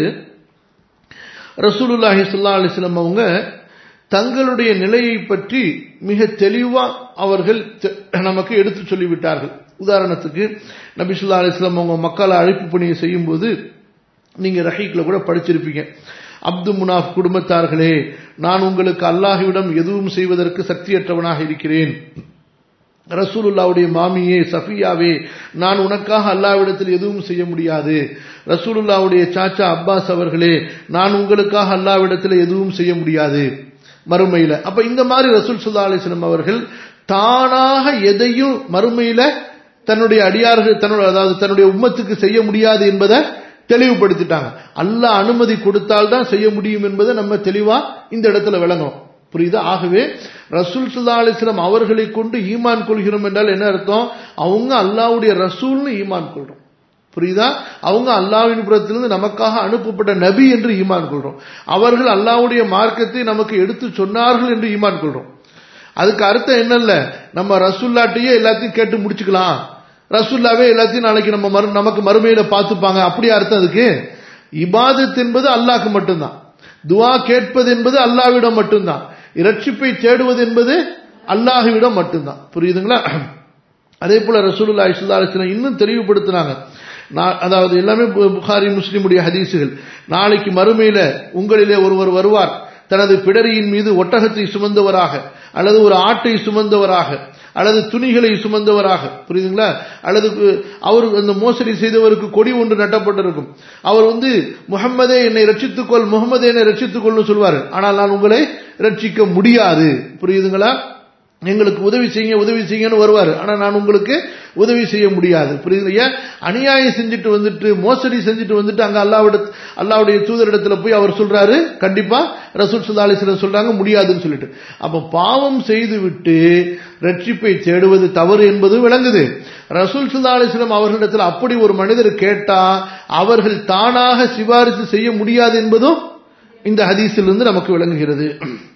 Speaker 1: ரசூலுல்லாஹி ஸல்லல்லாஹு அலைஹி வஸல்லம் அவங்க தங்களுடைய நிலையை பற்றி மிக தெளிவா அவர்கள் நமக்கு எடுத்து சொல்லிவிட்டார்கள். உதாரணத்துக்கு நபி ஸல்லல்லாஹு அலைஹி வஸல்லம் அவங்க மக்களை அழைப்பு பணியை செய்யும் போது, நீங்க ரஹீக்ல கூட படிச்சிருப்பீங்க, அப்து முனாஃப் குடும்பத்தார்களே, நான் உங்களுக்கு அல்லாஹ்விடம் எதுவும் செய்வதற்கு சக்தியற்றவனாக இருக்கிறேன். ரசூலுல்லாஹ்வுடைய மாமியே சஃபியாவே, நான் உனக்காக அல்லாஹ்விடத்தில் எதுவும் செய்ய முடியாது. ரசூலுல்லாஹ்வுடைய சாச்சா அப்பாஸ் அவர்களே, நான் உங்களுக்காக அல்லாஹ்விடத்தில் எதுவும் செய்ய முடியாது மறுமையில. அப்ப இந்த மாதிரி ரசூல் ஸல்லல்லாஹு அலைஹி வஸல்லம் அவர்கள் தானாக எதையும் மறுமையில தன்னுடைய அடியார்கள் தன்னுடைய உம்மத்துக்கு செய்ய முடியாது என்பதை தெளிவுபடுத்திட்டாங்க. அல்லாஹ் அனுமதி கொடுத்தால்தான் செய்ய முடியும் என்பதை நம்ம தெளிவா இந்த இடத்துல விளங்கணும். புரியுதா? ஆகவே ரசூல் ஸல்லல்லாஹு அலைஹி வஸல்லம் அவர்களை கொண்டு ஈமான் கொள்கிறோம் என்றால் என்ன அர்த்தம்? அவங்க அல்லாஹ்வுடைய ரசூல்னு ஈமான் கொள்றோம். புரியுதா? அவங்க அல்லாஹ்வின் புறத்திலிருந்து நமக்காக அனுப்பப்பட்ட நபி என்று ஈமான் கொள்றோம். அவர்கள் அல்லாஹ்வுடைய மார்க்கத்தை நமக்கு எடுத்து சொன்னார்கள் என்று ஈமான் கொள்றோம். அதுக்கு அர்த்தம் என்னல்ல, நம்ம ரசூல்லாட்டையே எல்லாத்தையும் கேட்டு முடிச்சுக்கலாம், ரசூல்லாவே எல்லாத்தையும் நாளைக்கு நமக்கு மறுமையில பார்த்துப்பாங்க, அப்படி அர்த்தம் அதுக்கு? இபாதத் என்பது அல்லாஹ்க்கு மட்டும்தான், துஆ கேட்பது என்பது அல்லாஹ்விடம் மட்டும்தான், இரட்சிப்பை தேடுவது என்பது அல்லாஹ்விடம் மட்டும்தான். புரியுதுங்களா? அதே போல ரசூலுல்லாஹி ஸல்லல்லாஹு அலைஹி வஸல்லம் இன்னும் தெளிவுபடுத்தினாங்க, அதாவது எல்லாமே புகாரி முஸ்லிமுடைய ஹதீசுகள். நாளைக்கு மறுமையில உங்களிலே ஒருவர் வருவார், தனது பிடரியின் மீது ஒட்டகத்தை சுமந்தவராக, அல்லது ஒரு ஆட்டை சுமந்தவராக, அல்லது துணிகளை சுமந்தவராக, புரியுதுங்களா? அல்லது அவர் அந்த மோசடி செய்தவருக்கு கொடி ஒன்று நட்டப்பட்டிருக்கும். அவர் முஹம்மதே என்னை ரட்சித்துக்கொள், முகமதே என்னை ரட்சித்துக்கொள்னு சொல்வார். ஆனால் நான் உங்களை ரட்சிக்க முடியாது, புரியுதுங்களா? எங்களுக்கு உதவி செய்யுங்கன்னு வருவார். ஆனா நான் உங்களுக்கு உதவி செய்ய முடியாது, புரியுதுங்களா? அநியாயம் செஞ்சுட்டு மோசடி செஞ்சுட்டு அங்க அல்லாஹ்வுடைய தூதரிடத்துல போய் அவர் சொல்றாரு, கண்டிப்பா ரசூல் ஸல்லல்லாஹு அலைஹி வஸல்லம் சொல்றாங்க முடியாதுன்னு சொல்லிட்டு. அப்ப பாவம் செய்து விட்டு ரட்சிப்பை தேடுவது தவறு என்பது விளங்குது. ரசூல் ஸல்லல்லாஹு அலைஹி வஸல்லம் அவர்களிடத்தில் அப்படி ஒரு மனிதர் கேட்டா அவர்கள் தானாக சிபாரிசு செய்ய முடியாது என்பதும் இந்த ஹதீஸிலிருந்து நமக்கு விளங்குகிறது.